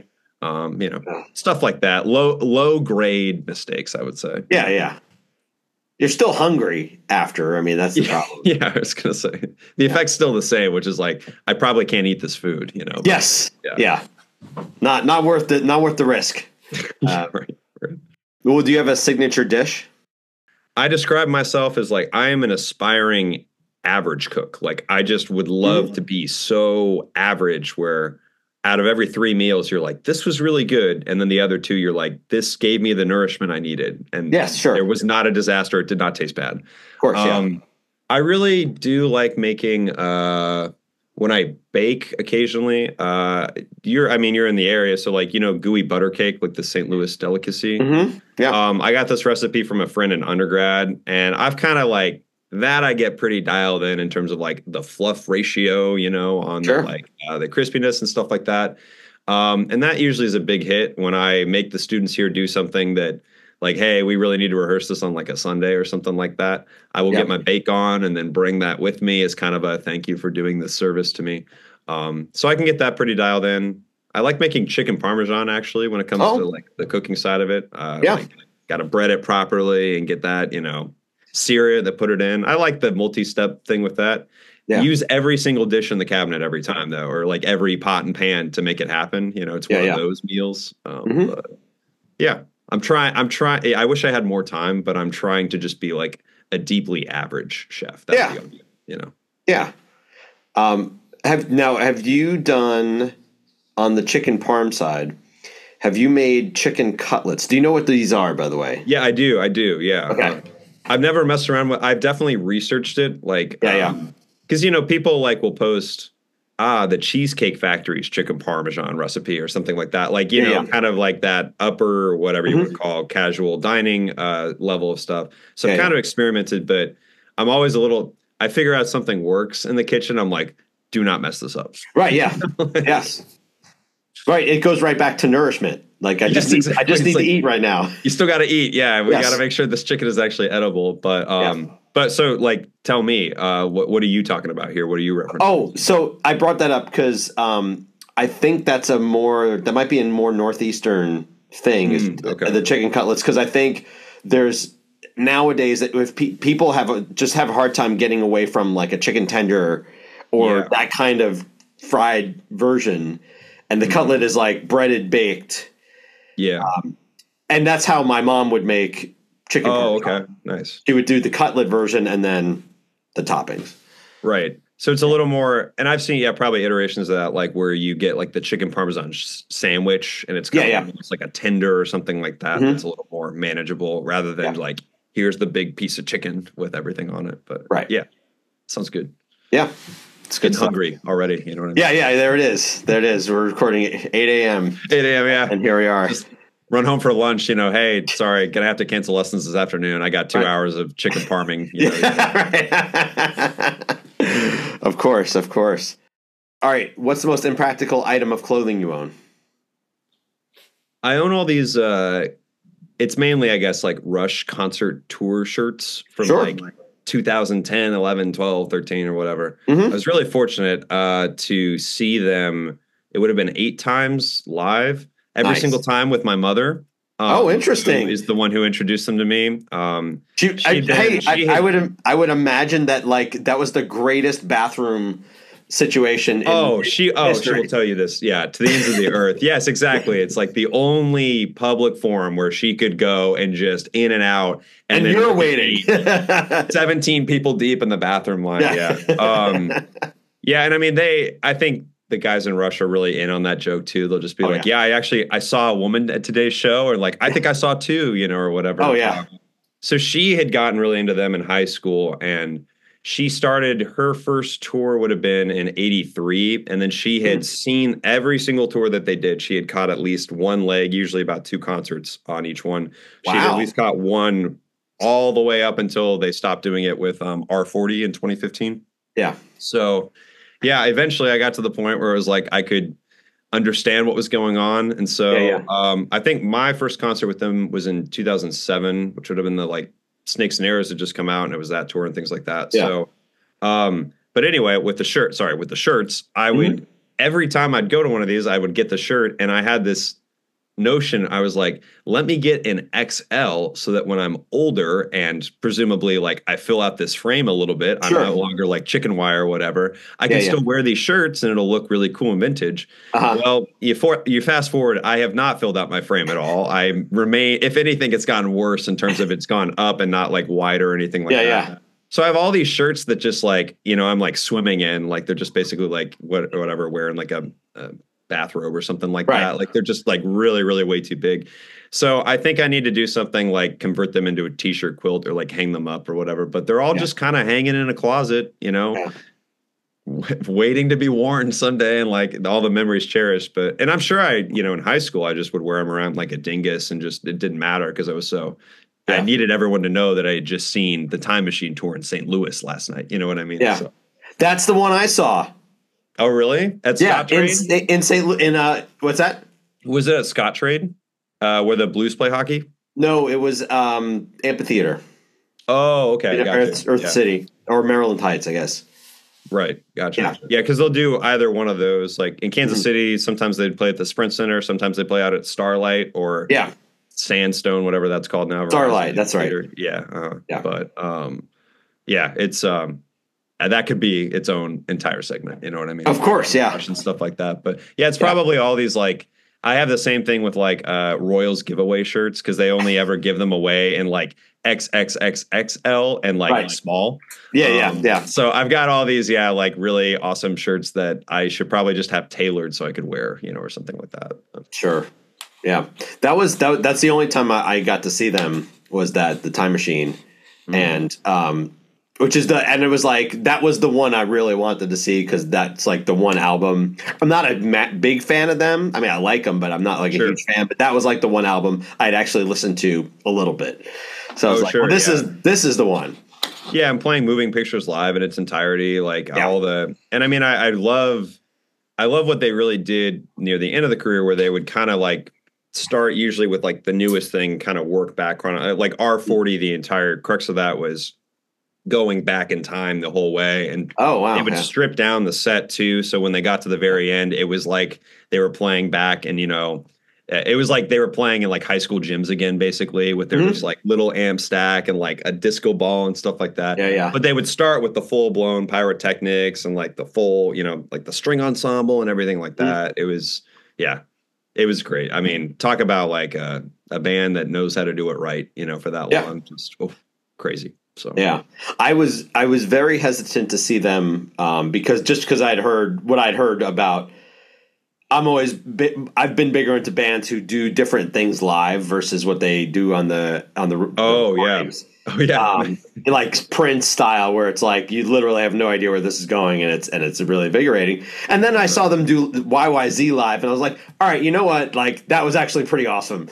Stuff like that. Low grade mistakes, I would say. Yeah. You're still hungry after. I mean, that's the problem. Yeah, I was going to say the effect's still the same, which is like, I probably can't eat this food, Yes. Yeah. Not worth it. Not worth the risk. Right. Well, do you have a signature dish? I describe myself as like, I am an aspiring average cook. Like I just would love to be so average where out of every 3 meals, you're like, this was really good. And then the other 2, you're like, this gave me the nourishment I needed. And yes, sure. There was not a disaster. It did not taste bad. Of course, yeah. I really do like making, when I bake occasionally, you're in the area. So like, gooey butter cake, like the St. Louis delicacy. Yeah. I got this recipe from a friend in undergrad, and I've kind of like, that I get pretty dialed in terms of like the fluff ratio, on the crispiness and stuff like that. And that usually is a big hit when I make the students here do something that like, hey, we really need to rehearse this on like a Sunday or something like that. I will get my bake on and then bring that with me as kind of a thank you for doing this service to me. So I can get that pretty dialed in. I like making chicken Parmesan actually when it comes to like the cooking side of it. Got to bread it properly and get that, sear it, that put it in. I like the multi-step thing with that. Yeah. Use every single dish in the cabinet every time though, or like every pot and pan to make it happen. It's one of those meals. But yeah, I'm trying. I wish I had more time, but I'm trying to just be like a deeply average chef. That's Yeah. Have you done on the chicken parm side? Have you made chicken cutlets? Do you know what these are, by the way? Yeah, I do. Yeah. Okay. I've never messed around with. I've definitely researched it. Like, because people like will post the Cheesecake Factory's chicken Parmesan recipe or something like that. Like, kind of like that upper whatever you would call casual dining level of stuff. So I've kind of experimented, but I'm always I figure out something works in the kitchen. I'm like, do not mess this up. Right. Yeah. Yes. Right. It goes right back to nourishment. Like I just need to eat right now. You still got to eat. Yeah. We got to make sure this chicken is actually edible. But so like, tell me, what are you talking about here? What are you referencing? Oh, so I brought that up because I think that might be a more Northeastern thing is the chicken cutlets. Cause I think there's nowadays that if people have a hard time getting away from like a chicken tender or that kind of fried version. And the cutlet is like breaded baked. Yeah. And that's how my mom would make chicken. Oh, okay. Nice. She would do the cutlet version and then the toppings. Right. So it's a little more, and I've seen, probably iterations of that, like where you get like the chicken Parmesan sandwich and it's kind of almost like a tender or something like that. That's a little more manageable rather than like, here's the big piece of chicken with everything on it. But yeah, sounds good. Yeah. It's good. Hungry already. You know what I mean? Yeah. There it is. We're recording at 8 a.m. 8 a.m. Yeah. And here we are. Just run home for lunch, hey, sorry, gonna have to cancel lessons this afternoon. I got 2 hours of chicken parming. Of course. All right. What's the most impractical item of clothing you own? I own all these, it's mainly, I guess, like Rush concert tour shirts from like 2010, 11, 12, 13 or whatever. I was really fortunate to see them. It would have been 8 times live. Every single time with my mother. Interesting. Who is the one who introduced them to me. I would imagine that like that was the greatest bathroom situation. She will tell you this. Yeah, to the ends of the earth. Yes, exactly. It's like the only public forum where she could go and just in and out. And you're waiting. 17 people deep in the bathroom line. Yeah. And I mean, I think the guys in Rush are really in on that joke too. They'll just be I saw a woman at today's show, or like, I think I saw 2, or whatever. Oh yeah. So she had gotten really into them in high school, and she started, her first tour would have been in 83. And then she had seen every single tour that they did. She had caught at least one leg, usually about 2 concerts on each one. She had at least caught one all the way up until they stopped doing it with R40 in 2015. Yeah. So eventually I got to the point where it was like I could understand what was going on. And so I think my first concert with them was in 2007, which would have been the like Snakes and Arrows had just come out, and it was that tour and things like that. Yeah. So, but anyway, with the shirts, I would, every time I'd go to one of these, I would get the shirt, and I had this notion. I was like, let me get an XL so that when I'm older and presumably like I fill out this frame a little bit, I'm no longer like chicken wire or whatever, I can still wear these shirts and it'll look really cool and vintage. Well, you fast forward, I have not filled out my frame at all. I remain, if anything, it's gotten worse in terms of it's gone up and not like wider or anything like that. So I have all these shirts that just like, I'm like swimming in, like they're just basically like whatever, wearing like a bathrobe or something like that. Like they're just like really, really way too big. So I think I need to do something like convert them into a t-shirt quilt or like hang them up or whatever, but they're all just kind of hanging in a closet, waiting to be worn someday and like all the memories cherished. And I'm sure in high school, I just would wear them around like a dingus and just, it didn't matter because I was I needed everyone to know that I had just seen the Time Machine tour in St. Louis last night. You know what I mean? Yeah. So. That's the one I saw. Oh, really? At Scott Trade? In what's that? Was it at Scott Trade where the Blues play hockey? No, it was Amphitheater. Oh, okay. Earth City or Maryland Heights, I guess. Right. Gotcha. Yeah, because they'll do either one of those. Like in Kansas City, sometimes they'd play at the Sprint Center. Sometimes they play out at Starlight or Sandstone, whatever that's called now. Starlight, that's right. Yeah. But it's that could be its own entire segment. You know what I mean? Of course, and stuff like that. But it's probably all these like, I have the same thing with like Royals giveaway shirts because they only ever give them away in like XXXXL and like small. Yeah. So I've got all these like really awesome shirts that I should probably just have tailored so I could wear, or something like that. Sure. Yeah. That's the only time I got to see them was the Time Machine. And which is and it was like, that was the one I really wanted to see because that's like the one album. I'm not a big fan of them. I mean, I like them, but I'm not like a huge fan. But that was like the one album I'd actually listened to a little bit. So I was like, this is the one. Yeah, I'm playing Moving Pictures Live in its entirety. Like and I mean, I love what they really did near the end of the career where they would kind of like start usually with like the newest thing, kind of work back on like R40. The entire crux of that was going back in time the whole way. And they would strip down the set too. So when they got to the very end, it was like they were playing back and, it was like they were playing in like high school gyms again, basically with their just like little amp stack and like a disco ball and stuff like that. Yeah. But they would start with the full blown pyrotechnics and like the full, like the string ensemble and everything like that. It was great. I mean, talk about like a band that knows how to do it right, for that long, just crazy. So yeah, I was very hesitant to see them because I'd heard what I'd heard about. I've been bigger into bands who do different things live versus what they do on the recordings. Like Prince style, where it's like you literally have no idea where this is going, and it's really invigorating. And then I saw them do YYZ live, and I was like, all right, you know what? Like that was actually pretty awesome.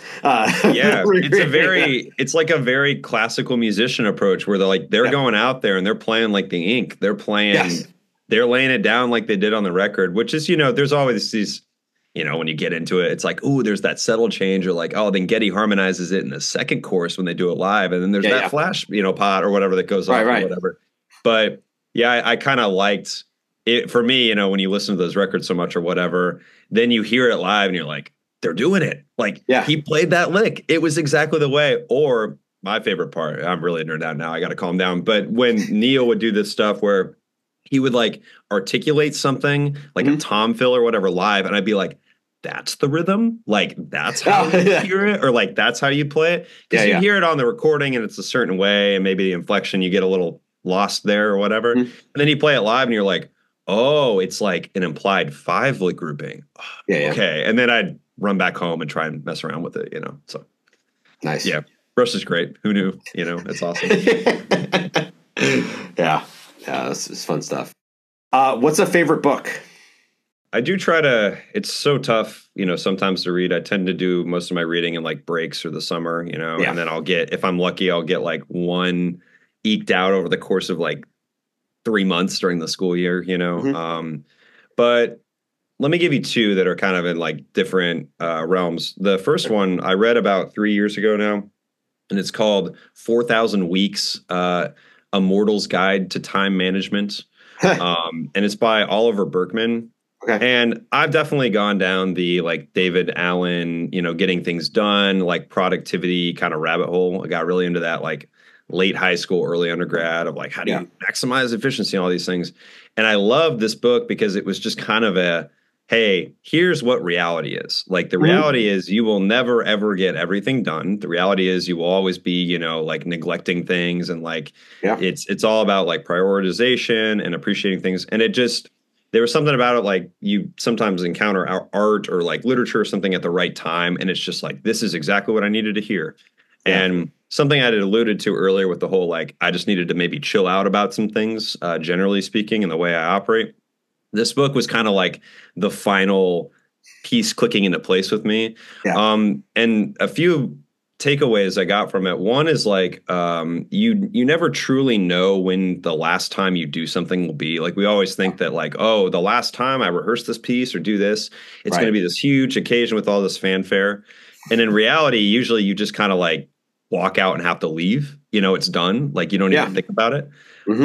It's like a very classical musician approach where they're going out there and they're playing like the Ink. They're playing. Yes. They're laying it down like they did on the record, which is, there's always these, when you get into it, it's like, oh, there's that settle change, or like, oh, then Geddy harmonizes it in the second chorus when they do it live. And then there's that flash, pot or whatever that goes on or whatever. But I kind of liked it for me, when you listen to those records so much or whatever, then you hear it live and you're like, they're doing it. Like he played that lick. It was exactly the way. Or my favorite part, I'm really nerd out now. I got to calm down. But when Neil would do this stuff where he would like articulate something like a tom fill or whatever live, and I'd be like, that's the rhythm? Like, that's how you hear it? Or like, that's how you play it? Because you hear it on the recording and it's a certain way, and maybe the inflection, you get a little lost there or whatever. And then you play it live and you're like, oh, it's like an implied five-lick grouping. Okay. And then I'd run back home and try and mess around with it, So nice. Yeah. Rush is great. Who knew? It's awesome. Yeah, this is fun stuff. What's a favorite book? I do try to, it's so tough, sometimes to read. I tend to do most of my reading in like breaks or the summer, and then if I'm lucky, I'll get like one eked out over the course of like 3 months during the school year, But let me give you two that are kind of in like different realms. The first one I read about 3 years ago now, and it's called 4,000 Weeks, A Mortal's Guide to Time Management. And it's by Oliver Burkeman. Okay. And I've definitely gone down the like David Allen, getting things done, like productivity kind of rabbit hole. I got really into that like late high school, early undergrad of like, how do you maximize efficiency and all these things. And I love this book because it was just kind of a, hey, here's what reality is. Like the reality is you will never, ever get everything done. The reality is you will always be, like neglecting things. And like, it's all about like prioritization and appreciating things. And there was something about it, like you sometimes encounter art or like literature or something at the right time. And it's just like, this is exactly what I needed to hear. Yeah. And something I had alluded to earlier with the whole, like, I just needed to maybe chill out about some things, generally speaking, in the way I operate. This book was kind of like the final piece clicking into place with me. Yeah. And a few takeaways I got from it. One is like, you never truly know when the last time you do something will be. Like we always think that like, oh, the last time I rehearse this piece or do this, it's going to be this huge occasion with all this fanfare. And in reality, usually you just kind of like walk out and have to leave, it's done. Like you don't even think about it.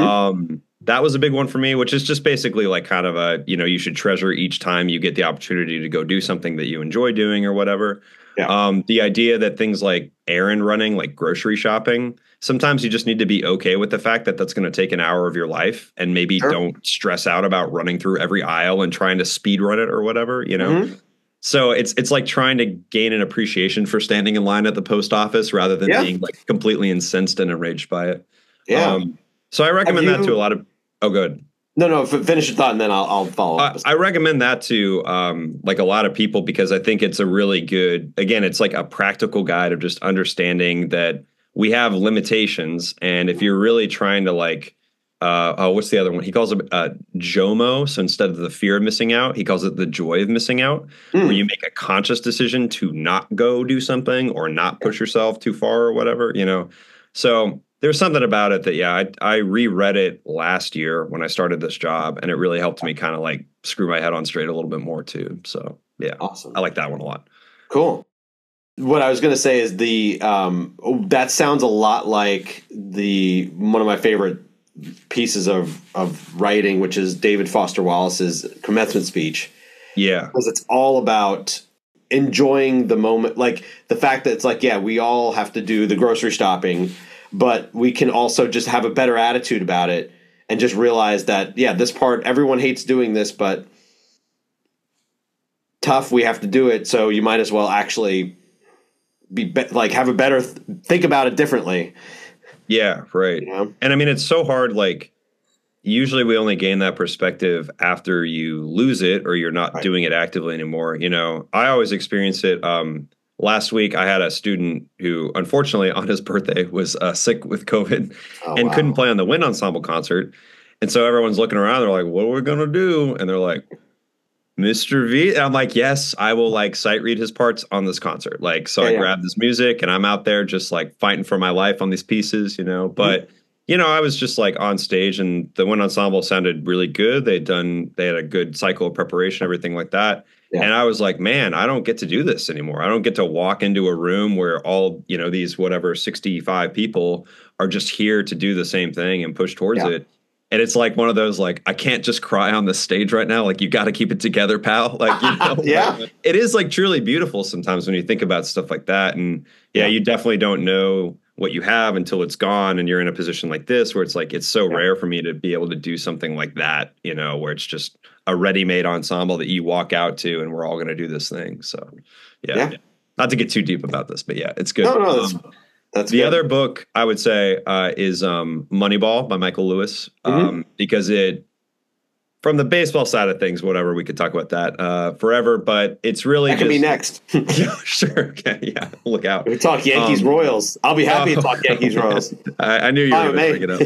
That was a big one for me, which is just basically like kind of a, you should treasure each time you get the opportunity to go do something that you enjoy doing or whatever. Yeah. The idea that things like errand running, like grocery shopping, sometimes you just need to be okay with the fact that that's going to take an hour of your life, and maybe don't stress out about running through every aisle and trying to speed run it or whatever, So it's like trying to gain an appreciation for standing in line at the post office rather than being like completely incensed and enraged by it. Yeah. So I recommend that to a lot of. Oh, good. No. Finish your thought, and then I'll follow up. I recommend that to like a lot of people because I think it's a really good. Again, it's like a practical guide of just understanding that we have limitations, and if you're really trying to like, what's the other one? He calls it JOMO. So instead of the fear of missing out, he calls it the joy of missing out, where you make a conscious decision to not go do something or not push yourself too far or whatever. So. There's something about it that, I reread it last year when I started this job, and it really helped me kind of like screw my head on straight a little bit more too. So, yeah, awesome. I like that one a lot. Cool. What I was going to say is that sounds a lot like one of my favorite pieces of writing, which is David Foster Wallace's commencement speech. Yeah. Because it's all about enjoying the moment. Like the fact that it's like, we all have to do the grocery shopping, but we can also just have a better attitude about it and just realize that, this part, everyone hates doing this, but tough, we have to do it. So you might as well actually like have a better think about it differently. Yeah, right. You know? And I mean, it's so hard. Like, usually we only gain that perspective after you lose it or you're not doing it actively anymore. You know, I always experience it. Last week, I had a student who, unfortunately, on his birthday was sick with COVID and couldn't play on the wind ensemble concert. And so everyone's looking around. They're like, what are we going to do? And they're like, Mr. V. And I'm like, yes, I will like sight read his parts on this concert. Like, so I grabbed this music and I'm out there just like fighting for my life on these pieces, you know, but you know, I was just like on stage and the wind ensemble sounded really good. They had a good cycle of preparation, everything like that. Yeah. And I was like, man, I don't get to do this anymore. I don't get to walk into a room where all, you know, these whatever 65 people are just here to do the same thing and push towards it. And it's like one of those, like, I can't just cry on the stage right now. Like, you got to keep it together, pal. Like, you know, it is like truly beautiful sometimes when you think about stuff like that. And you definitely don't know what you have until it's gone. And you're in a position like this where it's like, it's so rare for me to be able to do something like that, you know, where it's just a ready-made ensemble that you walk out to and we're all going to do this thing. So, not to get too deep about this, but yeah, it's good. No, that's the other book I would say is Moneyball by Michael Lewis, because it, from the baseball side of things, whatever, we could talk about that forever, but it's really that could be next. Sure. Okay. Yeah. Look out. We talk Yankees Royals. I'll be happy to talk Yankees Royals. I knew you were going to bring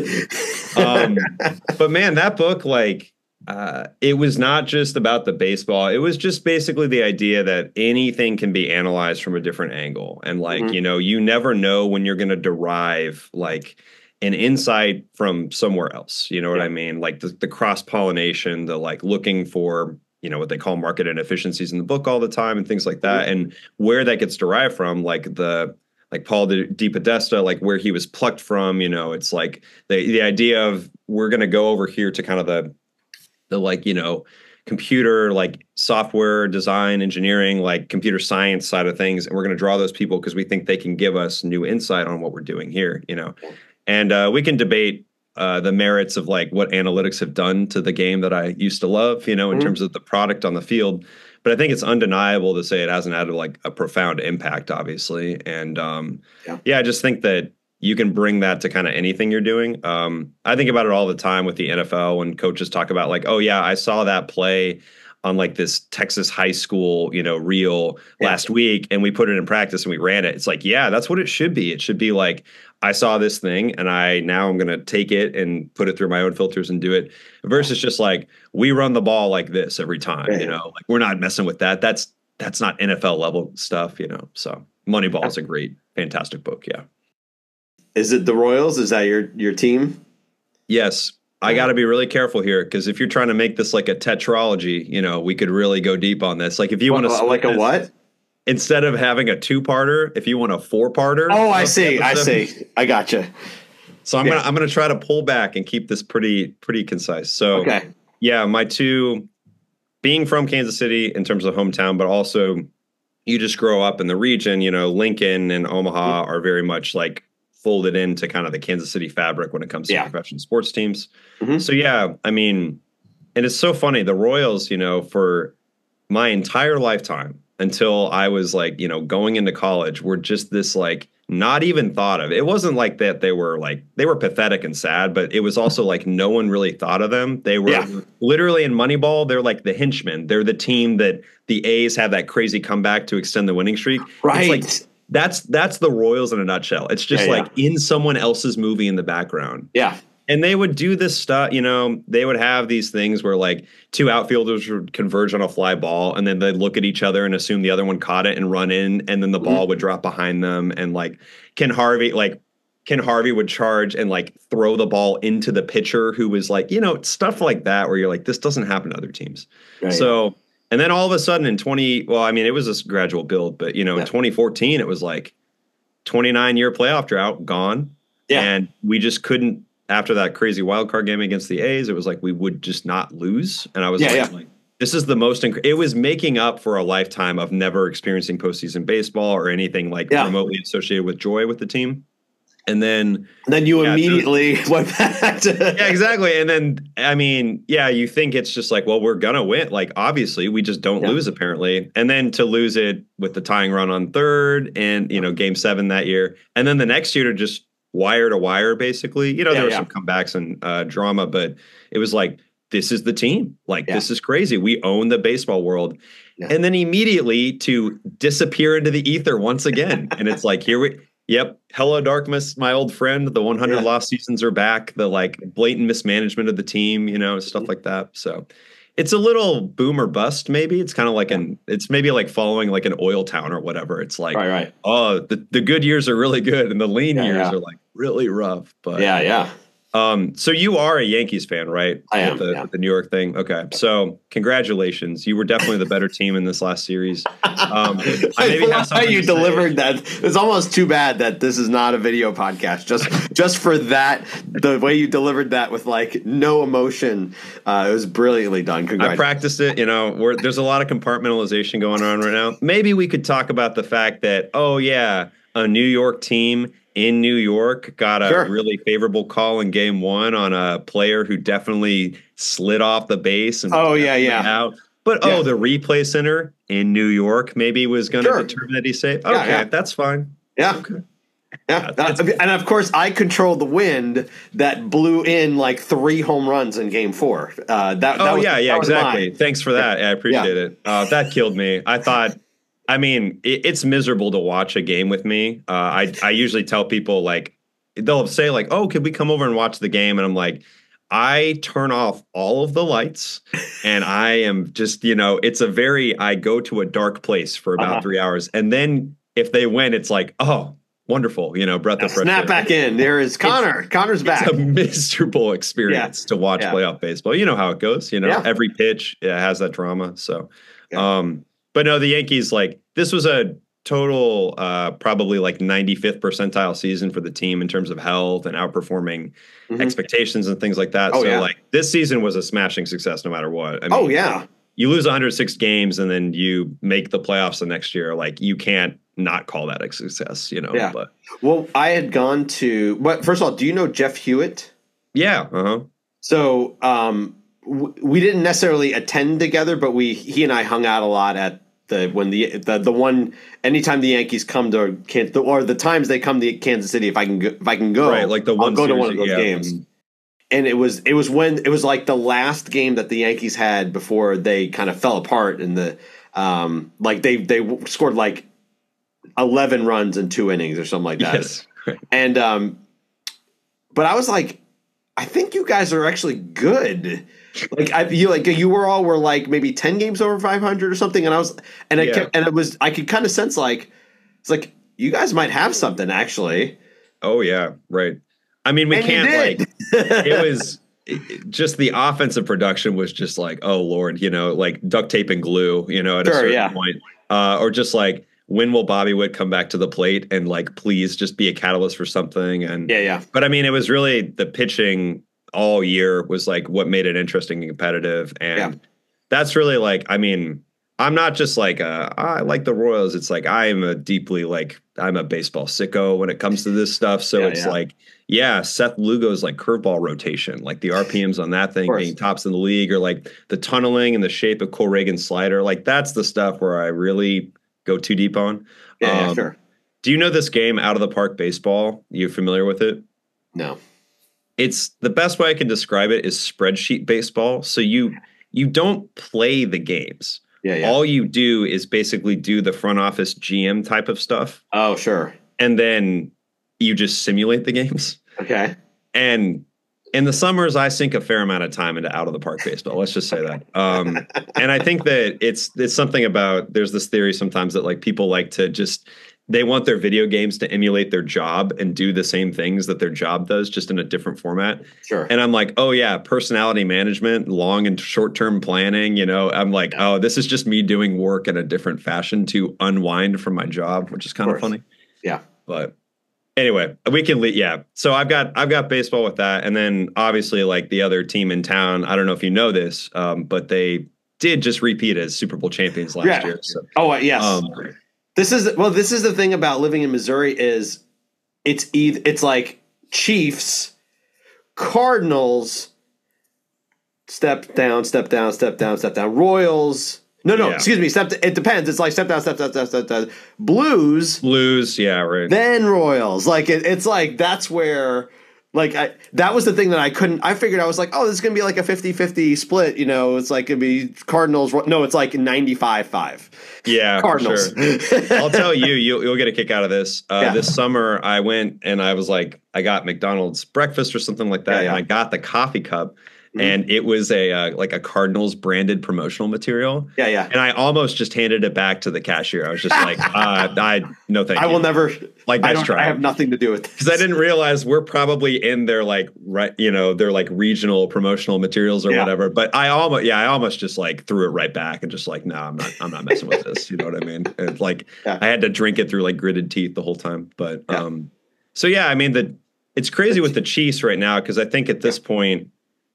it up. But man, that book, like, it was not just about the baseball. It was just basically the idea that anything can be analyzed from a different angle. And like, you know, you never know when you're going to derive like an insight from somewhere else. You know what I mean? Like the cross-pollination, the like looking for, you know, what they call market inefficiencies in the book all the time and things like that. And where that gets derived from, like Paul DePodesta, like where he was plucked from, you know, it's like the idea of we're going to go over here to kind of the like, you know, computer, like software design, engineering, like computer science side of things. And we're going to draw those people because we think they can give us new insight on what we're doing here, you know. And we can debate the merits of like what analytics have done to the game that I used to love, you know, in terms of the product on the field. But I think it's undeniable to say it hasn't had like a profound impact, obviously. And I just think that you can bring that to kind of anything you're doing. I think about it all the time with the NFL when coaches talk about like, oh yeah, I saw that play on like this Texas high school, you know, reel last week and we put it in practice and we ran it. It's like, yeah, that's what it should be. It should be like, I saw this thing and I'm going to take it and put it through my own filters and do it versus just like, we run the ball like this every time, you know, like we're not messing with that. That's not NFL level stuff, you know? So Moneyball is a great, fantastic book. Yeah. Is it the Royals? Is that your team? Yes. I got to be really careful here because if you're trying to make this like a tetralogy, you know, we could really go deep on this. Like if you want to like a what? Instead of having a 2-parter, if you want a 4-parter. Oh, I see. I gotcha. So I'm gonna try to pull back and keep this pretty concise. So my two, being from Kansas City in terms of hometown, but also you just grow up in the region. You know, Lincoln and Omaha are very much like folded into kind of the Kansas City fabric when it comes to professional sports teams. So I mean, and it's so funny, the Royals, you know, for my entire lifetime until I was like, you know, going into college were just this like not even thought of. It wasn't like that they were pathetic and sad, but it was also like no one really thought of them. They were literally in Moneyball, they're like the henchmen. They're the team that the A's had that crazy comeback to extend the winning streak. Right. It's like, that's the Royals in a nutshell. It's just in someone else's movie in the background. Yeah. And they would do this stuff, you know, they would have these things where like two outfielders would converge on a fly ball and then they'd look at each other and assume the other one caught it and run in. And then the ball would drop behind them. And like Ken Harvey would charge and like throw the ball into the pitcher who was like, you know, stuff like that where you're like, this doesn't happen to other teams. Right. So, and then all of a sudden in it was a gradual build, but in 2014, it was like 29-year playoff drought gone. Yeah. And we just couldn't, after that crazy wild card game against the A's, it was like, we would just not lose. And I was like, this is the most, it was making up for a lifetime of never experiencing postseason baseball or anything like remotely associated with joy with the team. And then you immediately went back to yeah, exactly. And then I mean, yeah, you think it's just like, well, we're gonna win. Like, obviously, we just don't lose apparently. And then to lose it with the tying run on third, and Game 7 that year, and then the next year to just wire to wire, basically. There were some comebacks and drama, but it was like, this is the team. Like, this is crazy. We own the baseball world. Yeah. And then immediately to disappear into the ether once again. And it's like, yep. Hello, darkness, my old friend. The 100 lost seasons are back. The like blatant mismanagement of the team, stuff like that. So it's a little boom or bust. Maybe it's kind of like it's maybe like following like an oil town or whatever. It's like, oh, the good years are really good and the lean years are like really rough. But so you are a Yankees fan, right? I am. The New York thing. Okay. So congratulations. You were definitely the better team in this last series. I maybe have how you delivered that. It's almost too bad that this is not a video podcast. Just for that, the way you delivered that with like no emotion, it was brilliantly done. I practiced it. There's a lot of compartmentalization going on right now. Maybe we could talk about the fact that, a New York team in New York got a really favorable call in game 1 on a player who definitely slid off the base and out. But the replay center in New York maybe was going to determine that he's safe. Okay, that's fine. Yeah. Okay. Yeah, and of course I controlled the wind that blew in like 3 home runs in game 4. That was exactly. Mine. Thanks for that. I appreciate it. That killed me. I thought. I mean, it's miserable to watch a game with me. I usually tell people, like, they'll say, like, oh, could we come over and watch the game? And I'm like, I turn off all of the lights and I am just, I go to a dark place for about 3 hours. And then if they win, it's like, oh, wonderful, breath of fresh air. Snap back in. There is Connor. Connor's back. It's a miserable experience to watch playoff baseball. You know how it goes. Every pitch has that drama. So, but no, the Yankees, like, this was a total probably like 95th percentile season for the team in terms of health and outperforming expectations and things like that. Like, this season was a smashing success no matter what. I mean, you lose 106 games and then you make the playoffs the next year. Like, you can't not call that a success, But well, I had gone to – but first of all, do you know Jeff Hewitt? Yeah. So we didn't necessarily attend together, but he and I hung out a lot at anytime the Yankees come to Kansas, or the times they come to Kansas City, if I can go, right? Like I'll go to one of those games. And it was like the last game that the Yankees had before they kind of fell apart in the like they scored like 11 runs in 2 innings or something like that. Yes. And but I was like, I think you guys are actually good. You were like maybe 10 games over 500 or something, and I could kind of sense like it's like you guys might have something actually. Oh yeah, right. I mean, we can't like it was just the offensive production was just like, oh Lord, like duct tape and glue, at a certain point, or just like, when will Bobby Witt come back to the plate and like please just be a catalyst for something? And But I mean, it was really the pitching all year was like what made it interesting and competitive. And that's really like, I mean, I'm not just like, I like the Royals. It's like, I'm a baseball sicko when it comes to this stuff. So like, Seth Lugo's like curveball rotation, like the RPMs on that thing being tops in the league, or like the tunneling and the shape of Cole Reagan's slider. Like, that's the stuff where I really go too deep on. Sure. Do you know this game, Out of the Park Baseball? You familiar with it? No. It's the best way I can describe it is spreadsheet baseball. So you don't play the games. All you do is basically do the front office GM type of stuff. Oh, sure. And then you just simulate the games. Okay. And in the summers, I sink a fair amount of time into Out of the Park Baseball. Let's just say that. And I think that it's something about, there's this theory sometimes that like people like to just, they want their video games to emulate their job and do the same things that their job does, just in a different format. Sure. And I'm like, oh yeah, personality management, long and short-term planning. I'm like, oh, this is just me doing work in a different fashion to unwind from my job, which is kind of funny. Yeah. But anyway, we can leave. Yeah. So I've got baseball with that. And then obviously like the other team in town, I don't know if you know this, but they did just repeat as Super Bowl champions last year. So, yes. This is the thing about living in Missouri is it's like Chiefs, Cardinals, step down, step down, step down, step down. Royals. No, excuse me. It depends. It's like step down, step down, step down, step down. Blues, yeah, right. then Royals. Like it's like that's where like that was the thing that I couldn't. I figured I was like, oh, this is gonna be like a 50-50 split. You know, it's like gonna be Cardinals. No, it's like 95-5. Yeah, Cardinals. Sure. I'll tell you, you'll get a kick out of this. This summer, I went and I was like, I got McDonald's breakfast or something like that, and I got the coffee cup. And it was a like a Cardinals branded promotional material. Yeah. And I almost just handed it back to the cashier. I was just like, no, thank you. I will never. Like, nice try. I have nothing to do with this. Because I didn't realize we're probably in their like their like regional promotional materials or whatever. But I almost just like threw it right back and just like, no, I'm not messing with this. You know what I mean? It's like I had to drink it through like gritted teeth the whole time. But so yeah, I mean it's crazy with the Chiefs right now because I think at this point.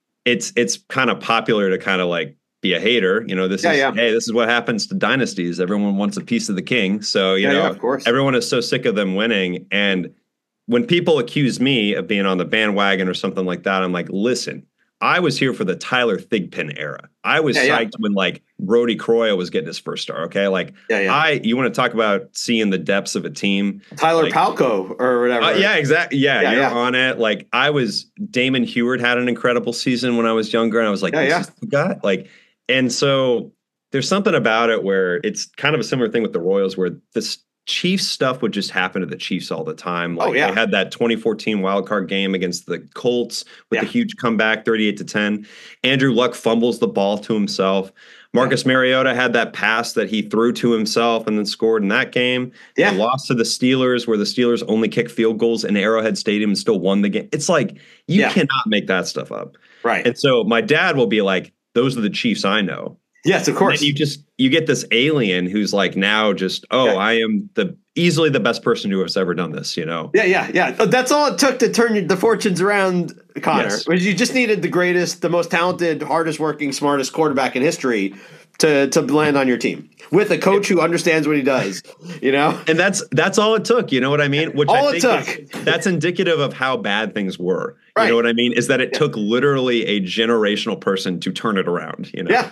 It's kind of popular to kind of like be a hater. You know, this is what happens to dynasties. Everyone wants a piece of the king. So, you know, of course. Everyone is so sick of them winning. And when people accuse me of being on the bandwagon or something like that, I'm like, listen, I was here for the Tyler Thigpen era. I was psyched when like Brody Croyle was getting his first star. Okay. Like you want to talk about seeing the depths of a team. Tyler Palco or whatever. Yeah, exactly. Yeah, you're on it. Like Damon Heward had an incredible season when I was younger. And I was like, this is the guy. Like, and so there's something about it where it's kind of a similar thing with the Royals where this Chiefs stuff would just happen to the Chiefs all the time. Like they had that 2014 wildcard game against the Colts with the huge comeback, 38-10. Andrew Luck fumbles the ball to himself. Marcus Mariota had that pass that he threw to himself and then scored in that game. They lost to the Steelers where the Steelers only kicked field goals in Arrowhead Stadium and still won the game. It's like you cannot make that stuff up. Right. And so my dad will be like, those are the Chiefs I know. Yes, of course. And you get this alien who's like now just, I am easily the best person who has ever done this, you know? Yeah. That's all it took to turn the fortunes around, Connor. Was you just needed the greatest, the most talented, hardest working, smartest quarterback in history to land on your team with a coach who understands what he does, you know? And that's all it took, you know what I mean? Which all I think that's indicative of how bad things were. Right. You know what I mean? Is that it took literally a generational person to turn it around, you know? Yeah.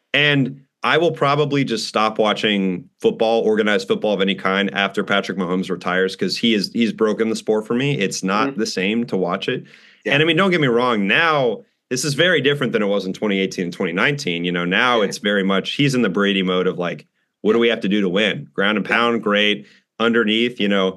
And I will probably just stop watching football, organized football of any kind after Patrick Mahomes retires because he's broken the sport for me. It's not the same to watch it. Yeah. And I mean, don't get me wrong. Now, this is very different than it was in 2018 and 2019. You know, now it's very much he's in the Brady mode of like, what do we have to do to win? Ground and pound, great. Underneath, you know,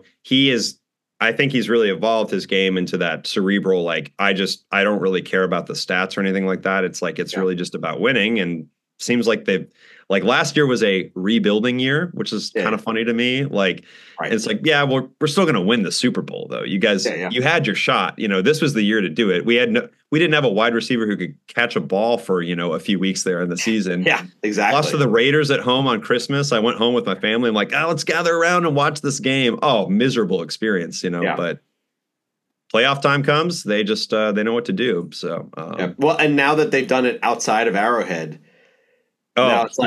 I think he's really evolved his game into that cerebral, like, I don't really care about the stats or anything like that. It's like, it's really just about winning. And seems like last year was a rebuilding year, which is kind of funny to me. Like, it's like, we're still going to win the Super Bowl though. You guys, you had your shot, you know, this was the year to do it. We didn't have a wide receiver who could catch a ball for, you know, a few weeks there in the season. Yeah, exactly. Lost to the Raiders at home on Christmas. I went home with my family. I'm like, let's gather around and watch this game. Oh, miserable experience, you know, but playoff time comes, they just, they know what to do. So, well, and now that they've done it outside of Arrowhead, now it's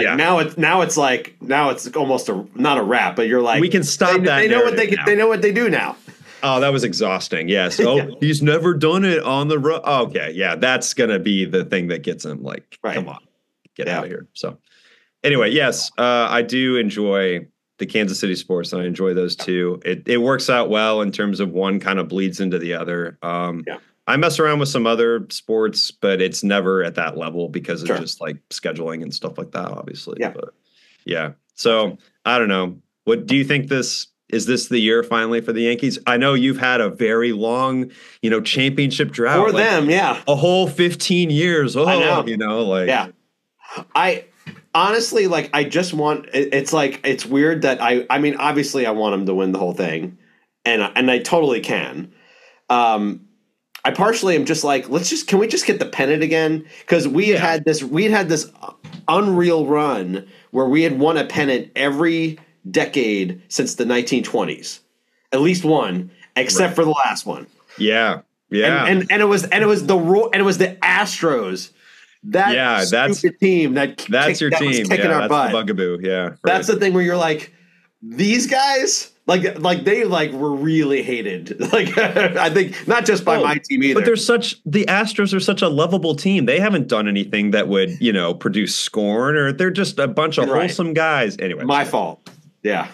almost not a wrap, but you're like, we can stop that. They know what they know what they do now. Oh, that was exhausting. Yes. He's never done it on the road. Oh, okay. Yeah. That's going to be the thing that gets him like, come on, get out of here. So anyway, yes, I do enjoy the Kansas City sports and I enjoy those too. It works out well in terms of one kind of bleeds into the other. I mess around with some other sports, but it's never at that level because of just like scheduling and stuff like that, obviously. Yeah. But so I don't know. What do you think is this the year finally for the Yankees? I know you've had a very long, you know, championship drought for them. Yeah. A whole 15 years. Oh, I know. You know, like, I honestly, like, I just want, it's like, it's weird that I mean, obviously I want them to win the whole thing and I totally can. I partially am just like, can we just get the pennant again? Because we had this unreal run where we had won a pennant every decade since the 1920s, at least one, except for the last one. Yeah. And it was the Astros. That's stupid team that's your team. Was kicking our butt. The bugaboo. Yeah. Right. That's the thing where you're like, these guys Like they were really hated. Like I think not just by my team either. But the Astros are such a lovable team. They haven't done anything that would, produce scorn, or they're just a bunch of wholesome guys. Anyway, my fault. Yeah.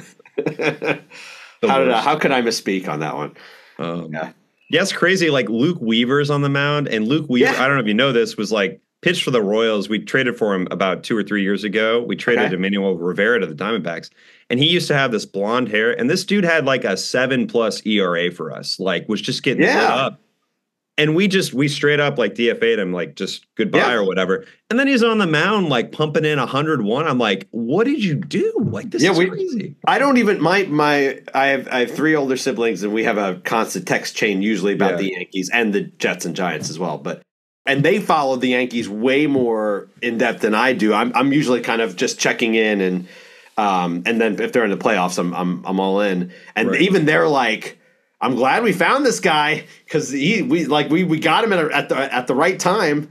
How could I misspeak on that one? Yeah, it's crazy. Like Luke Weaver's on the mound, and Luke Weaver, I don't know if you know this, was like pitched for the Royals. We traded for him about 2 or 3 years ago. We traded Emmanuel Rivera to the Diamondbacks, and he used to have this blonde hair. And this dude had like a 7+ ERA for us, like was just getting lit up. And we straight up like DFA'd him, like just goodbye or whatever. And then he's on the mound, like pumping in 101. I'm like, what did you do? Like, this is crazy. I don't even, I have 3 older siblings, and we have a constant text chain usually about the Yankees and the Jets and Giants as well. And they follow the Yankees way more in depth than I do. I'm usually kind of just checking in, and then if they're in the playoffs, I'm all in. And even they're like, I'm glad we found this guy because we got him at the right time.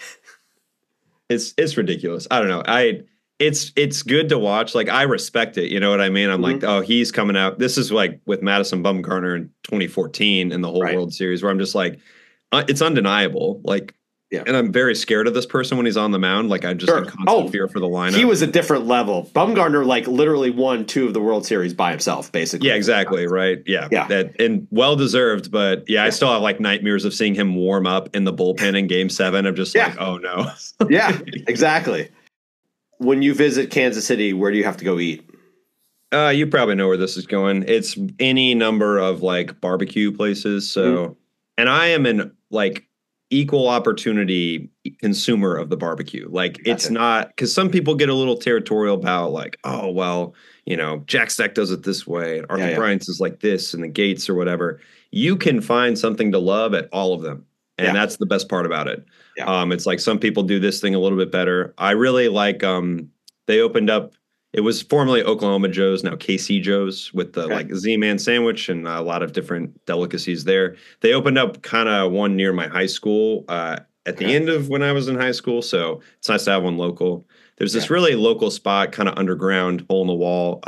It's ridiculous. I don't know. It's good to watch. Like, I respect it. You know what I mean? I'm like, oh, he's coming out. This is like with Madison Bumgarner in 2014 in the whole World Series, where I'm just like, it's undeniable. Like, and I'm very scared of this person when he's on the mound. Like, I'm just in constant fear for the lineup. He was a different level. Bumgarner literally won 2 of the World Series by himself, basically. Yeah, exactly. Right. Yeah. And well deserved. But I still have like nightmares of seeing him warm up in the bullpen in Game 7. I'm just like, oh no. Yeah, exactly. When you visit Kansas City, where do you have to go eat? You probably know where this is going. It's any number of like barbecue places. So, and I am an like equal opportunity consumer of the barbecue. Like, it's not, because some people get a little territorial about like, oh, well, Jack Stack does it this way, and Arthur Bryant's is like this, and the Gates or whatever. You can find something to love at all of them. And that's the best part about it. Yeah. It's like some people do this thing a little bit better. I really like, they opened up, it was formerly Oklahoma Joe's, now KC Joe's, with the like Z-Man sandwich and a lot of different delicacies there. They opened up kind of one near my high school at the end of when I was in high school. So it's nice to have one local. There's this really local spot, kind of underground, hole in the wall,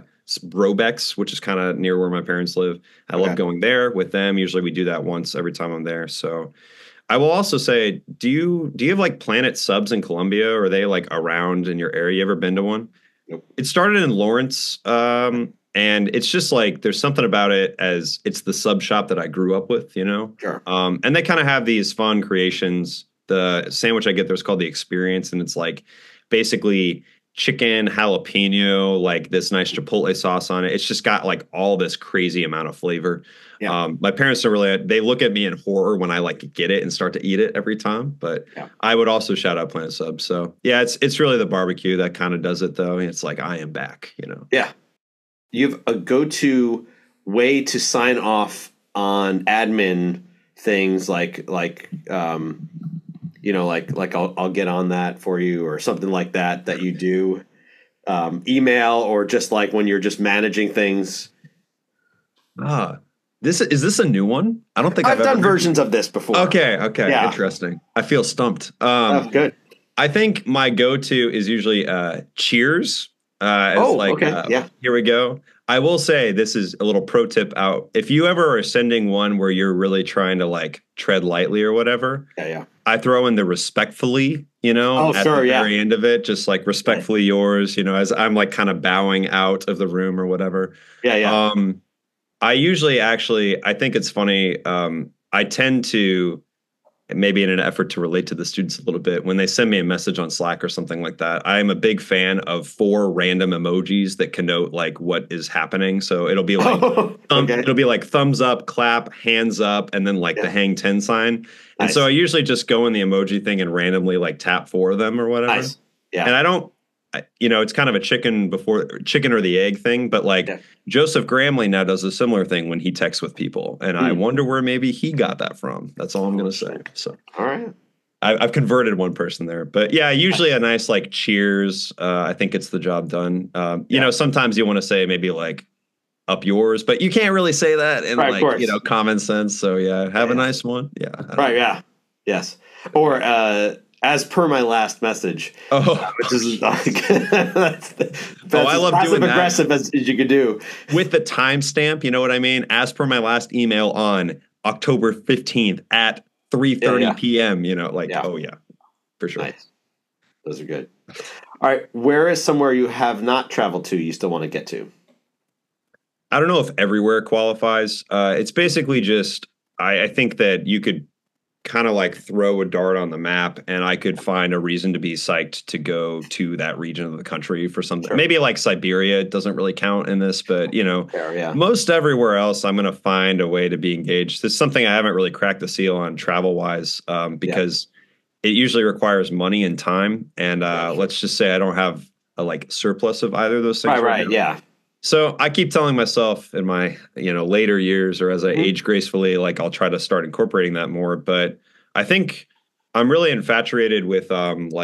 Robex, which is kind of near where my parents live. I love going there with them. Usually we do that once every time I'm there. So I will also say, do you have like Planet Subs in Columbia? Or are they like around in your area? You ever been to one? Nope. It started in Lawrence, and it's just like there's something about it as it's the sub shop that I grew up with, Sure. And they kind of have these fun creations. The sandwich I get there is called the Experience, and it's like basically chicken jalapeno, like this nice chipotle sauce on it. It's just got like all this crazy amount of flavor. Yeah. My parents they look at me in horror when I like get it and start to eat it every time. But I would also shout out Planet Subs. So it's really the barbecue that kind of does it, though. It's like, I am back, Yeah. You have a go-to way to sign off on admin things like I'll get on that for you, or something like that you do, email, or just like when you're just managing things. Is this a new one? I don't think I've done versions of this before. Okay. Yeah. Interesting. I feel stumped. Good. I think my go-to is usually Cheers. Here we go. I will say this is a little pro tip out. If you ever are sending one where you're really trying to like tread lightly or whatever, I throw in the respectfully, at the very end of it, just like respectfully yours, as I'm like kind of bowing out of the room or whatever. Yeah. I usually I think it's funny. I tend to, maybe in an effort to relate to the students a little bit, when they send me a message on Slack or something like that, I am a big fan of 4 random emojis that connote like what is happening. So it'll be like, it'll be like thumbs up, clap, hands up, and then like the hang 10 sign. Nice. And so I usually just go in the emoji thing and randomly like tap 4 of them or whatever. Nice. Yeah. And I don't, it's kind of a chicken or the egg thing, but like Joseph Gramley now does a similar thing when he texts with people, and I wonder where maybe he got that from. That's all I'm going to say. So, all right, I've converted one person there, but usually a nice like cheers. I think it's the job done. Sometimes you want to say maybe like up yours, but you can't really say that in common sense. So have a nice one. Yeah. Right. Yeah. Yes. Or As per my last message. Which is like that's I love doing that. Aggressive as you could do. With the timestamp, you know what I mean? As per my last email on October 15th at 3:30 p.m., oh yeah, for sure. Nice. Those are good. All right. Where is somewhere you have not traveled to you still want to get to? I don't know if everywhere qualifies. It's basically just, I think that you could kind of like throw a dart on the map and I could find a reason to be psyched to go to that region of the country for something. Sure. Maybe like Siberia doesn't really count in this, but most everywhere else, I'm going to find a way to be engaged. This is something I haven't really cracked the seal on travel wise, because it usually requires money and time. And let's just say I don't have a like surplus of either of those things. Right. Yeah. So I keep telling myself in my, later years or as I age gracefully, like I'll try to start incorporating that more. But I think I'm really infatuated with kind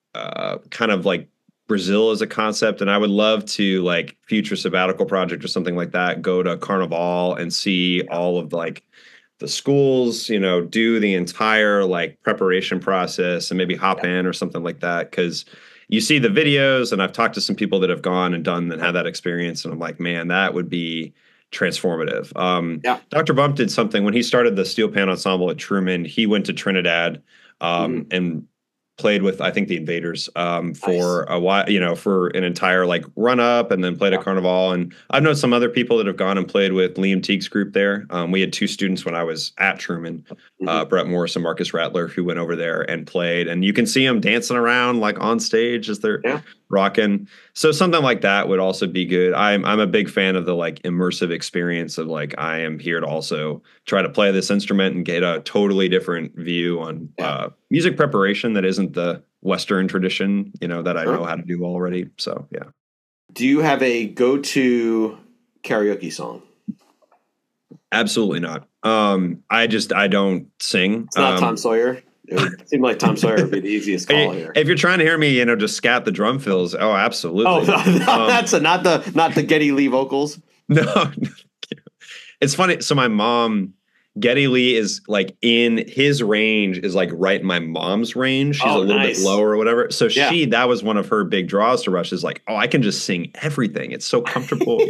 of like Brazil as a concept. And I would love to like future sabbatical project or something like that, go to Carnival and see all of like the schools, do the entire like preparation process and maybe hop in or something like that. Cause you see the videos and I've talked to some people that have gone and done and had that experience. And I'm like, man, that would be transformative. Dr. Bump did something when he started the Steel Pan Ensemble at Truman. He went to Trinidad and played with, I think, the Invaders for a while, for an entire like run up and then played at Carnival. And I've known some other people that have gone and played with Liam Teague's group there. We had two students when I was at Truman, Brett Morris and Marcus Rattler, who went over there and played. And you can see them dancing around like on stage as they're rocking. So something like that would also be good. I'm a big fan of the like immersive experience of like, I am here to also try to play this instrument and get a totally different view on music preparation that isn't the Western tradition, that I know how to do already. So, yeah. Do you have a go-to karaoke song? Absolutely not. I don't sing. It's not Tom Sawyer. It would seem like Tom Sawyer would be the easiest call here. If you're trying to hear me, just scat the drum fills. Oh, absolutely. Oh, that's not the Geddy Lee vocals. No, it's funny. So my mom, Geddy Lee is like in his range is like right in my mom's range. She's a little bit lower or whatever. So that was one of her big draws to Rush is like, oh, I can just sing everything. It's so comfortable,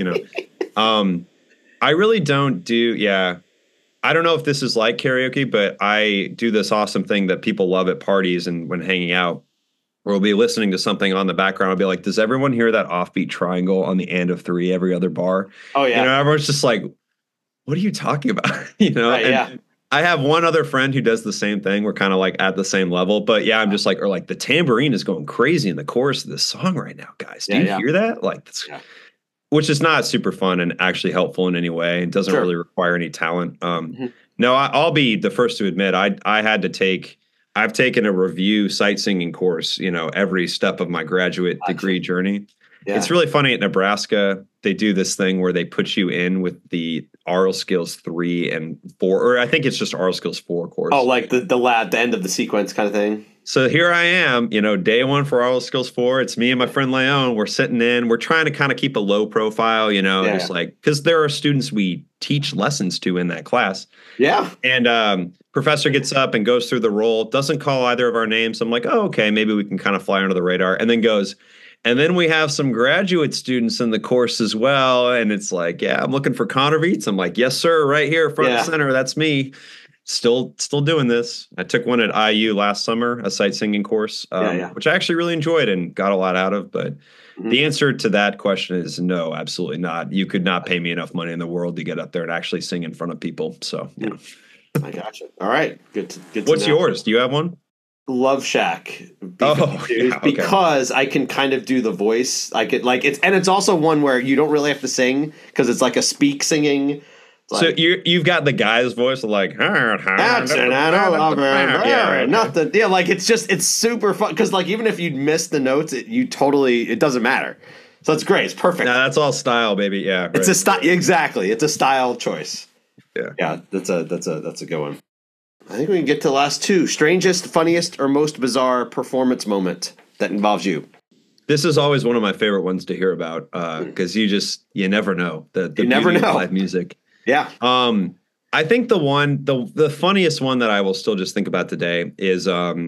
I really don't do, I don't know if this is like karaoke, but I do this awesome thing that people love at parties and when hanging out, where we'll be listening to something on the background. I'll be like, does everyone hear that offbeat triangle on the end of 3 every other bar? Oh, yeah. Everyone's just like, what are you talking about? Right, I have one other friend who does the same thing. We're kind of like at the same level, but I'm just like, or like the tambourine is going crazy in the chorus of this song right now, guys. Do you hear that? Like, that's, which is not super fun and actually helpful in any way. It doesn't really require any talent. No, I'll be the first to admit I've taken a review sight singing course, every step of my graduate degree journey. Yeah. It's really funny at Nebraska. They do this thing where they put you in with the Aural Skills 3 and 4, or I think it's just Aural Skills 4 course. Oh, like the end of the sequence kind of thing. So here I am, day one for Aural Skills 4. It's me and my friend Leon. We're sitting in. We're trying to kind of keep a low profile, like because there are students we teach lessons to in that class. Yeah. And professor gets up and goes through the roll, doesn't call either of our names. I'm like, oh, okay, maybe we can kind of fly under the radar, and then goes. And then we have some graduate students in the course as well. And it's like, I'm looking for Connor Viets. I'm like, yes, sir, right here, front and center. That's me. Still doing this. I took one at IU last summer, a sight singing course, which I actually really enjoyed and got a lot out of. But the answer to that question is no, absolutely not. You could not pay me enough money in the world to get up there and actually sing in front of people. So, I gotcha. All right. Good. What's yours? Do you have one? Love Shack. Because I can kind of do the voice. I could it's also one where you don't really have to sing because it's like a speak singing. So you've got the guy's voice like it's super fun because like even if you'd miss the notes, it doesn't matter. So it's great. It's perfect. No, that's all style, baby. Yeah, right. It's a style. Exactly. It's a style choice. Yeah. That's a good one. I think we can get to the last two. Strangest, funniest, or most bizarre performance moment that involves you. This is always one of my favorite ones to hear about because you never know the you never know live music. Yeah. I think the funniest one that I will still just think about today is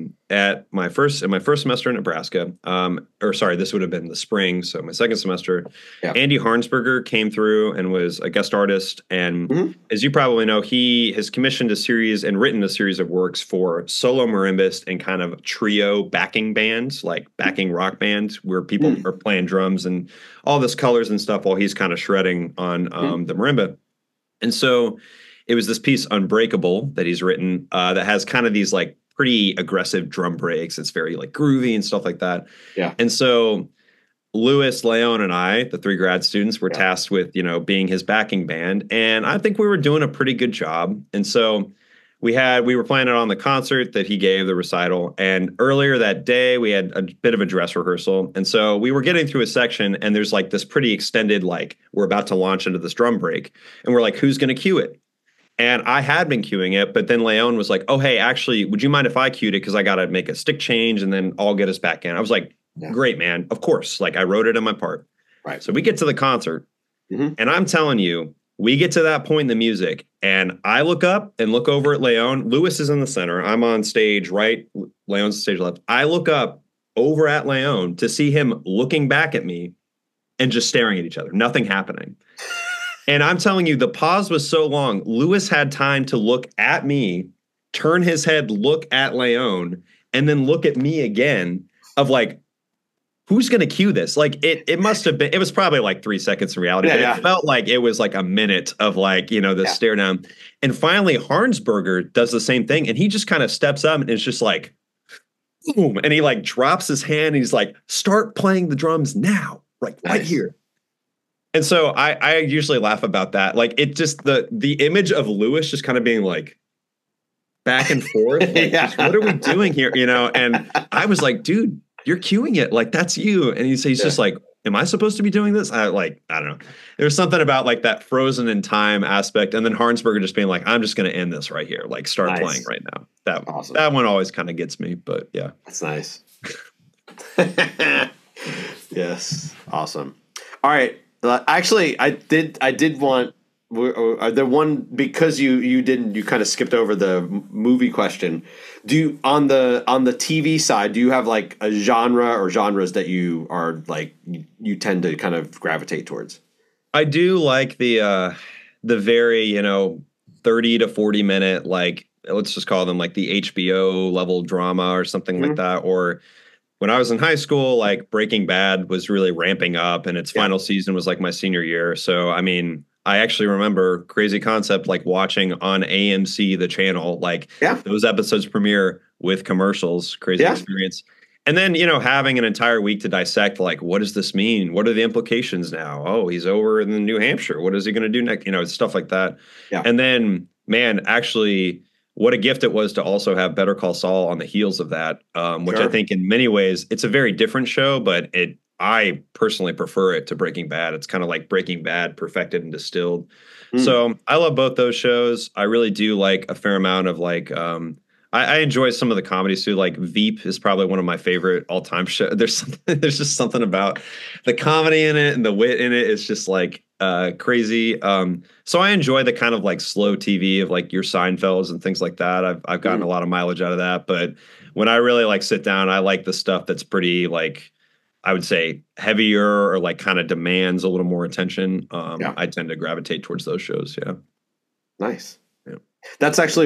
at my first semester in Nebraska. Or sorry, this would have been the spring, so my second semester. Yeah. Andy Harnsberger came through and was a guest artist, and as you probably know, he has commissioned a series and written a series of works for solo marimbas and kind of trio backing bands, like backing rock bands, where people are playing drums and all this colors and stuff while he's kind of shredding on the marimba. And so it was this piece Unbreakable that he's written that has kind of these like pretty aggressive drum breaks. It's very like groovy and stuff like that. Yeah. And so Lewis, Leon, and I, the three grad students, were tasked with, being his backing band. And I think we were doing a pretty good job. And so we were planning on the concert that he gave, the recital. And earlier that day, we had a bit of a dress rehearsal. And so we were getting through a section, and there's like this pretty extended, like, we're about to launch into this drum break. And we're like, who's going to cue it? And I had been cueing it, but then Leon was like, oh, hey, actually, would you mind if I cued it? Because I got to make a stick change and then I'll get us back in. I was like, great, man. Of course. Like, I wrote it in my part. Right. So we get to the concert, and I'm telling you, we get to that point in the music, and I look up and look over at Leon. Lewis is in the center. I'm on stage right. Leon's on stage left. I look up over at Leon to see him looking back at me and just staring at each other. Nothing happening. And I'm telling you, the pause was so long. Lewis had time to look at me, turn his head, look at Leon, and then look at me again of like, who's going to cue this? Like it must have been, it was probably like 3 seconds in reality, but it felt like it was like a minute of like, the stare down. And finally Harnsberger does the same thing. And he just kind of steps up and it's just like, boom. And he like drops his hand and he's like, start playing the drums now, right here. And so I usually laugh about that. Like it just the image of Lewis just kind of being like back and forth. Like, just, what are we doing here? And I was like, dude, you're cueing it. Like that's you. And he's just like, am I supposed to be doing this? I don't know. There's something about like that frozen in time aspect. And then Harnsberger just being like, I'm just going to end this right here. Like start playing right now. That one always kind of gets me, but yeah. That's nice. Yes. Awesome. All right. Actually, I did want the one because you kind of skipped over the movie question. Do you on the TV side, do you have like a genre or genres that you are like you tend to kind of gravitate towards? I do like the very 30 to 40 minute, like let's just call them like the HBO level drama or something like that. Or when I was in high school, like Breaking Bad was really ramping up and its final season was like my senior year. So, I mean, I actually remember crazy concept, like watching on AMC, the channel, like those episodes premiere with commercials, crazy experience. And then, having an entire week to dissect, like, what does this mean? What are the implications now? Oh, he's over in New Hampshire. What is he going to do next? Stuff like that. Yeah. And then, man, actually, what a gift it was to also have Better Call Saul on the heels of that, which I think in many ways it's a very different show, but I personally prefer it to Breaking Bad. It's kind of like Breaking Bad perfected and distilled. So I love both those shows. I really do like a fair amount of like I enjoy some of the comedies too. Like Veep is probably one of my favorite all time shows. There's just something about the comedy in it and the wit in it. It's just like crazy. So I enjoy the kind of like slow TV of like your Seinfelds and things like that. I've gotten a lot of mileage out of that. But when I really like sit down, I like the stuff that's pretty like, I would say heavier or like kind of demands a little more attention. I tend to gravitate towards those shows. Yeah. Nice. Yeah. That's actually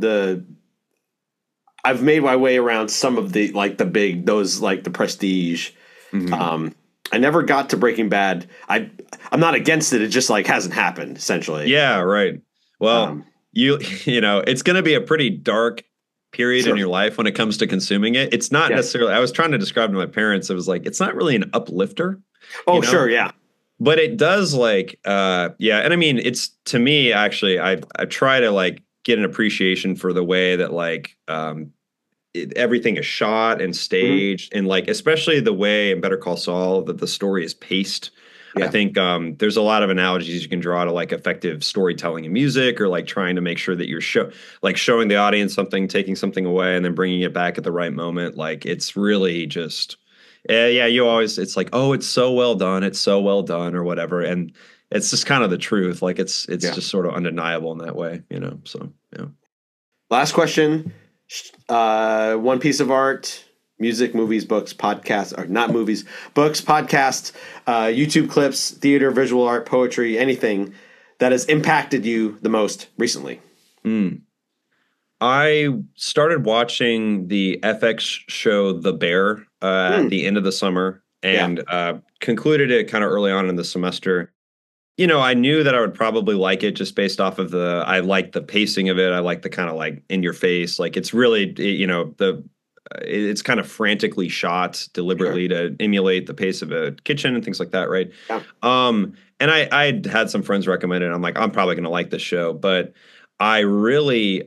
I've made my way around some of the like the big, those like the Prestige. I never got to Breaking Bad. I'm not against it. It just like hasn't happened essentially. Yeah. Right. Well, it's going to be a pretty dark period in your life when it comes to consuming it. It's not necessarily, I was trying to describe to my parents, it was like, it's not really an uplifter. Oh, sure. Yeah. But it does like, and I mean, it's to me, actually, I try to like get an appreciation for the way that like, everything is shot and staged and like, especially the way in Better Call Saul that the story is paced. Yeah. I think there's a lot of analogies you can draw to like effective storytelling in music or like trying to make sure that you're showing the audience something, taking something away and then bringing it back at the right moment. Like it's really just, it's like, oh, it's so well done. It's so well done or whatever. And it's just kind of the truth. Like it's just sort of undeniable in that way, so yeah. Last question. One piece of art, music, movies, books, podcasts, or not movies, books, podcasts, YouTube clips, theater, visual art, poetry, anything that has impacted you the most recently. I started watching the FX show The Bear at the end of the summer and concluded it kind of early on in the semester. I knew that I would probably like it just based off of I like the pacing of it. I like the kind of like in your face. Like it's really, it's kind of frantically shot deliberately to emulate the pace of a kitchen and things like that. Right. Yeah. And I had some friends recommend it. I'm like, I'm probably going to like this show, but I really,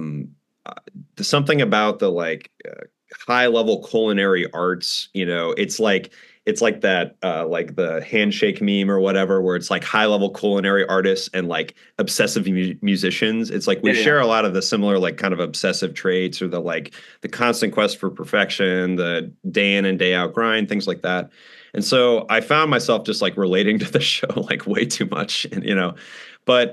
something about the high level culinary arts, it's like that, like the handshake meme or whatever, where it's like high level culinary artists and like obsessive musicians. It's like we share a lot of the similar, like kind of obsessive traits or the constant quest for perfection, the day in and day out grind, things like that. And so I found myself just like relating to the show like way too much, and but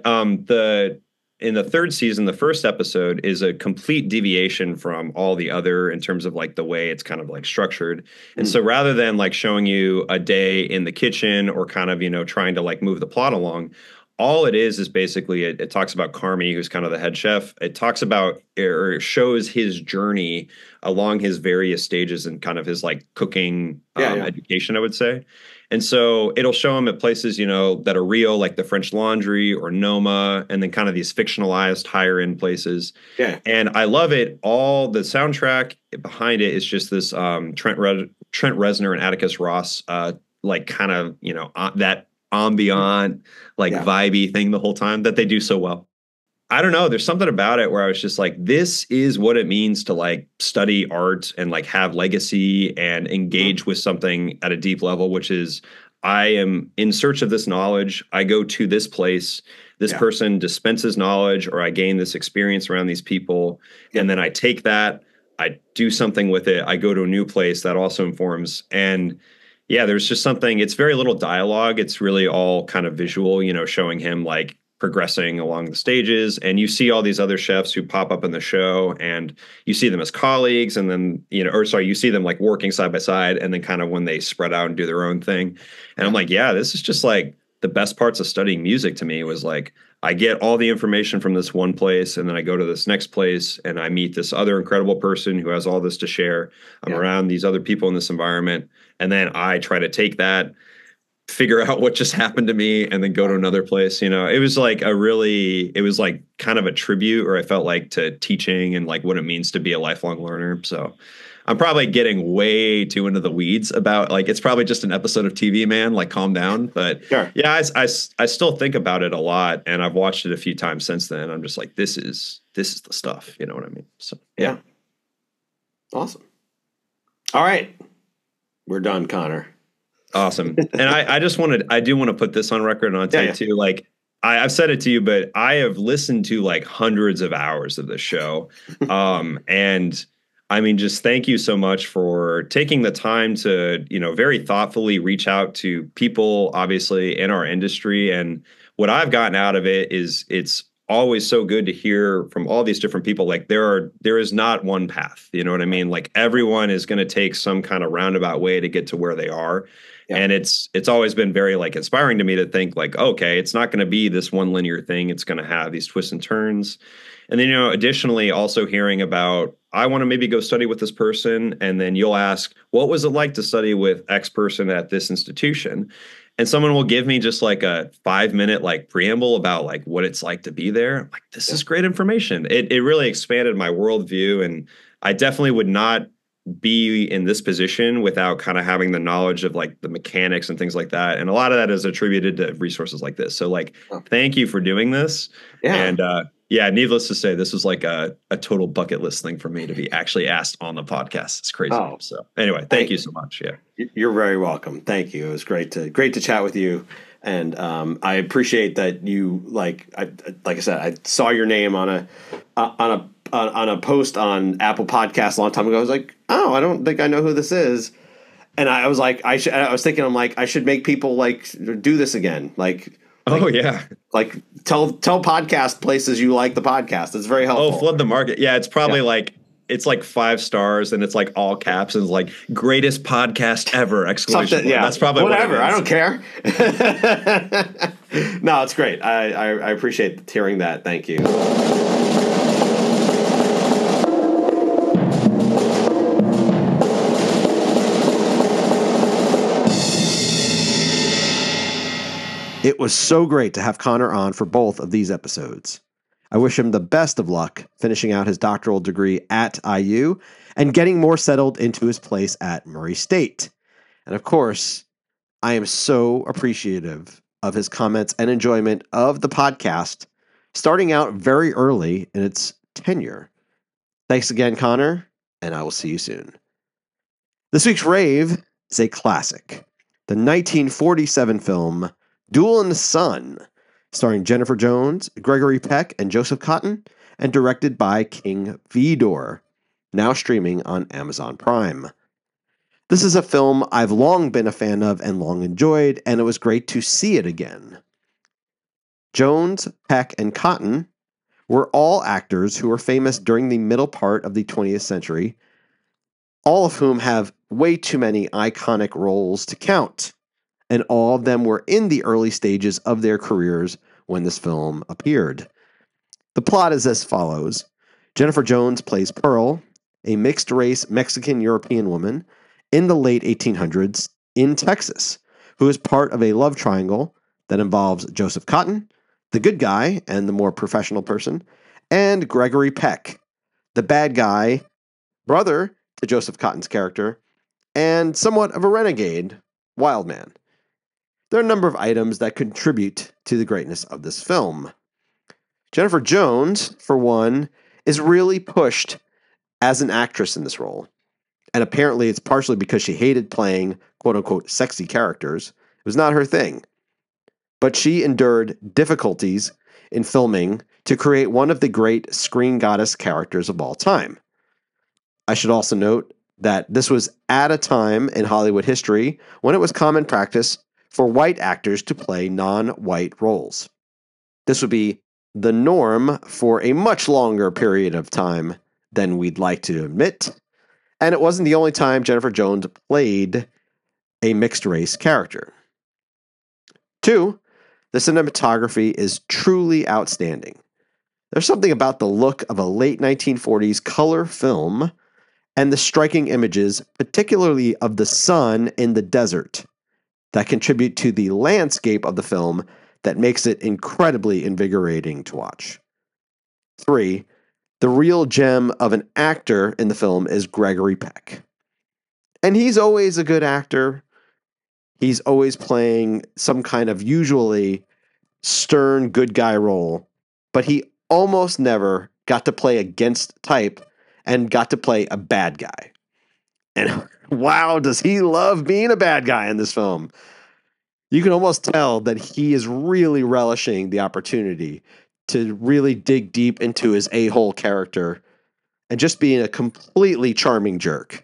in the third season, the first episode is a complete deviation from all the other in terms of like the way it's kind of like structured. And so rather than like showing you a day in the kitchen or kind of, trying to like move the plot along, all it is basically it talks about Carmy, who's kind of the head chef. It talks about or shows his journey along his various stages and kind of his like cooking education, I would say. And so it'll show him at places, that are real, like the French Laundry or Noma, and then kind of these fictionalized higher end places. Yeah. And I love it. All the soundtrack behind it is just this Trent Reznor and Atticus Ross, like kind of, that ambient, like vibey thing the whole time that they do so well. I don't know. There's something about it where I was just like, this is what it means to like study art and like have legacy and engage with something at a deep level, which is I am in search of this knowledge. I go to this place. This person dispenses knowledge, or I gain this experience around these people. And then I take that, I do something with it. I go to a new place that also informs. And there's just something, it's very little dialogue. It's really all kind of visual, showing him like progressing along the stages, and you see all these other chefs who pop up in the show, and you see them as colleagues, and then you see them like working side by side, and then kind of when they spread out and do their own thing. And I'm like, this is just like the best parts of studying music to me was like I get all the information from this one place, and then I go to this next place and I meet this other incredible person who has all this to share. I'm around these other people in this environment, and then I try to take that, figure out what just happened to me, and then go to another place. It was like it was like kind of a tribute, or I felt like, to teaching and like what it means to be a lifelong learner. So I'm probably getting way too into the weeds about like, it's probably just an episode of TV, man, like calm down. But I still think about it a lot, and I've watched it a few times since then. I'm just like, this is the stuff. You know what I mean? So yeah. Awesome. All right. We're done, Connor. Awesome. And I do want to put this on record and on tape too. Like I've said it to you, but I have listened to like hundreds of hours of the show. And I mean, just thank you so much for taking the time to, very thoughtfully reach out to people, obviously, in our industry. And what I've gotten out of it is it's always so good to hear from all these different people. Like there is not one path, you know what I mean? Like everyone is going to take some kind of roundabout way to get to where they are. Yeah. And it's always been very like inspiring to me to think like, okay, it's not going to be this one linear thing. It's going to have these twists and turns. And then, additionally, also hearing about, I want to maybe go study with this person. And then you'll ask, what was it like to study with X person at this institution? And someone will give me just like a 5-minute like preamble about like what it's like to be there. I'm like, this is great information. It really expanded my worldview. And I definitely would not be in this position without kind of having the knowledge of like the mechanics and things like that. And a lot of that is attributed to resources like this. So like, thank you for doing this. Yeah. And needless to say, this was like a total bucket list thing for me to be actually asked on the podcast. It's crazy. Oh, so anyway, thank you so much. Yeah. You're very welcome. Thank you. It was great to chat with you. And I appreciate that you like I said, I saw your name on a post on Apple Podcasts a long time ago. I was like, oh, I don't think I know who this is. And I was like, I was thinking, I'm like, I should make people like do this again. Like Oh, yeah. Like tell podcast places you like the podcast. It's very helpful. Oh, flood the market. Yeah, it's probably it's like 5 stars and it's like all caps and it's like greatest podcast ever! Exclamation point. Yeah, that's probably whatever. What I don't care. No, it's great. I appreciate hearing that. Thank you. It was so great to have Connor on for both of these episodes. I wish him the best of luck finishing out his doctoral degree at IU and getting more settled into his place at Murray State. And of course, I am so appreciative of his comments and enjoyment of the podcast, starting out very early in its tenure. Thanks again, Connor, and I will see you soon. This week's rave is a classic, the 1947 film Duel in the Sun, starring Jennifer Jones, Gregory Peck, and Joseph Cotten, and directed by King Vidor, now streaming on Amazon Prime. This is a film I've long been a fan of and long enjoyed, and it was great to see it again. Jones, Peck, and Cotten were all actors who were famous during the middle part of the 20th century, all of whom have way too many iconic roles to count, and all of them were in the early stages of their careers when this film appeared. The plot is as follows. Jennifer Jones plays Pearl, a mixed-race Mexican-European woman in the late 1800s in Texas, who is part of a love triangle that involves Joseph Cotten, the good guy and the more professional person, and Gregory Peck, the bad guy, brother to Joseph Cotten's character, and somewhat of a renegade, wild man. There are a number of items that contribute to the greatness of this film. Jennifer Jones, for one, is really pushed as an actress in this role. And apparently it's partially because she hated playing quote-unquote sexy characters. It was not her thing. But she endured difficulties in filming to create one of the great screen goddess characters of all time. I should also note that this was at a time in Hollywood history when it was common practice for white actors to play non-white roles. This would be the norm for a much longer period of time than we'd like to admit, and it wasn't the only time Jennifer Jones played a mixed-race character. 2, the cinematography is truly outstanding. There's something about the look of a late 1940s color film and the striking images, particularly of the sun in the desert, that contribute to the landscape of the film that makes it incredibly invigorating to watch. 3, the real gem of an actor in the film is Gregory Peck. And he's always a good actor. He's always playing some kind of usually stern good guy role, but he almost never got to play against type and got to play a bad guy. And wow, does he love being a bad guy in this film. You can almost tell that he is really relishing the opportunity to really dig deep into his a-hole character and just being a completely charming jerk.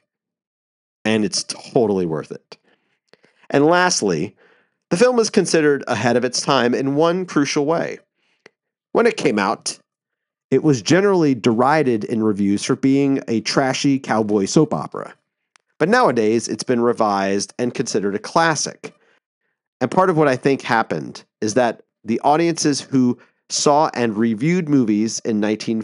And it's totally worth it. And lastly, the film is considered ahead of its time in one crucial way. When it came out, it was generally derided in reviews for being a trashy cowboy soap opera. But nowadays, it's been revised and considered a classic. And part of what I think happened is that the audiences who saw and reviewed movies in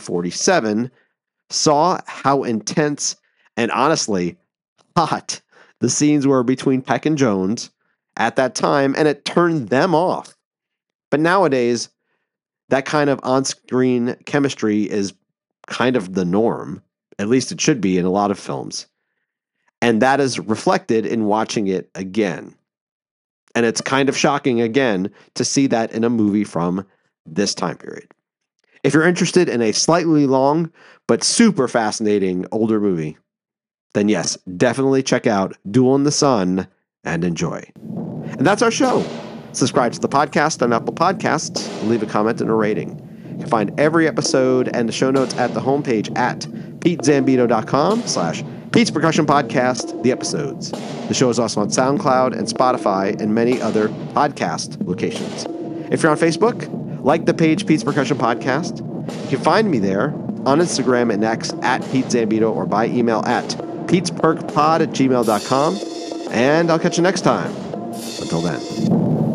1947 saw how intense and honestly hot the scenes were between Peck and Jones at that time, and it turned them off. But nowadays, that kind of on-screen chemistry is kind of the norm. At least it should be in a lot of films. And that is reflected in watching it again. And it's kind of shocking again to see that in a movie from this time period. If you're interested in a slightly long but super fascinating older movie, then yes, definitely check out Duel in the Sun and enjoy. And that's our show. Subscribe to the podcast on Apple Podcasts, leave a comment and a rating. You can find every episode and the show notes at the homepage at PeteZambito.com/Pete's Percussion Podcast, the episodes. The show is also on SoundCloud and Spotify and many other podcast locations. If you're on Facebook, like the page Pete's Percussion Podcast. You can find me there on Instagram and X at Pete Zambito or by email at petesperkpod@gmail.com. And I'll catch you next time. Until then.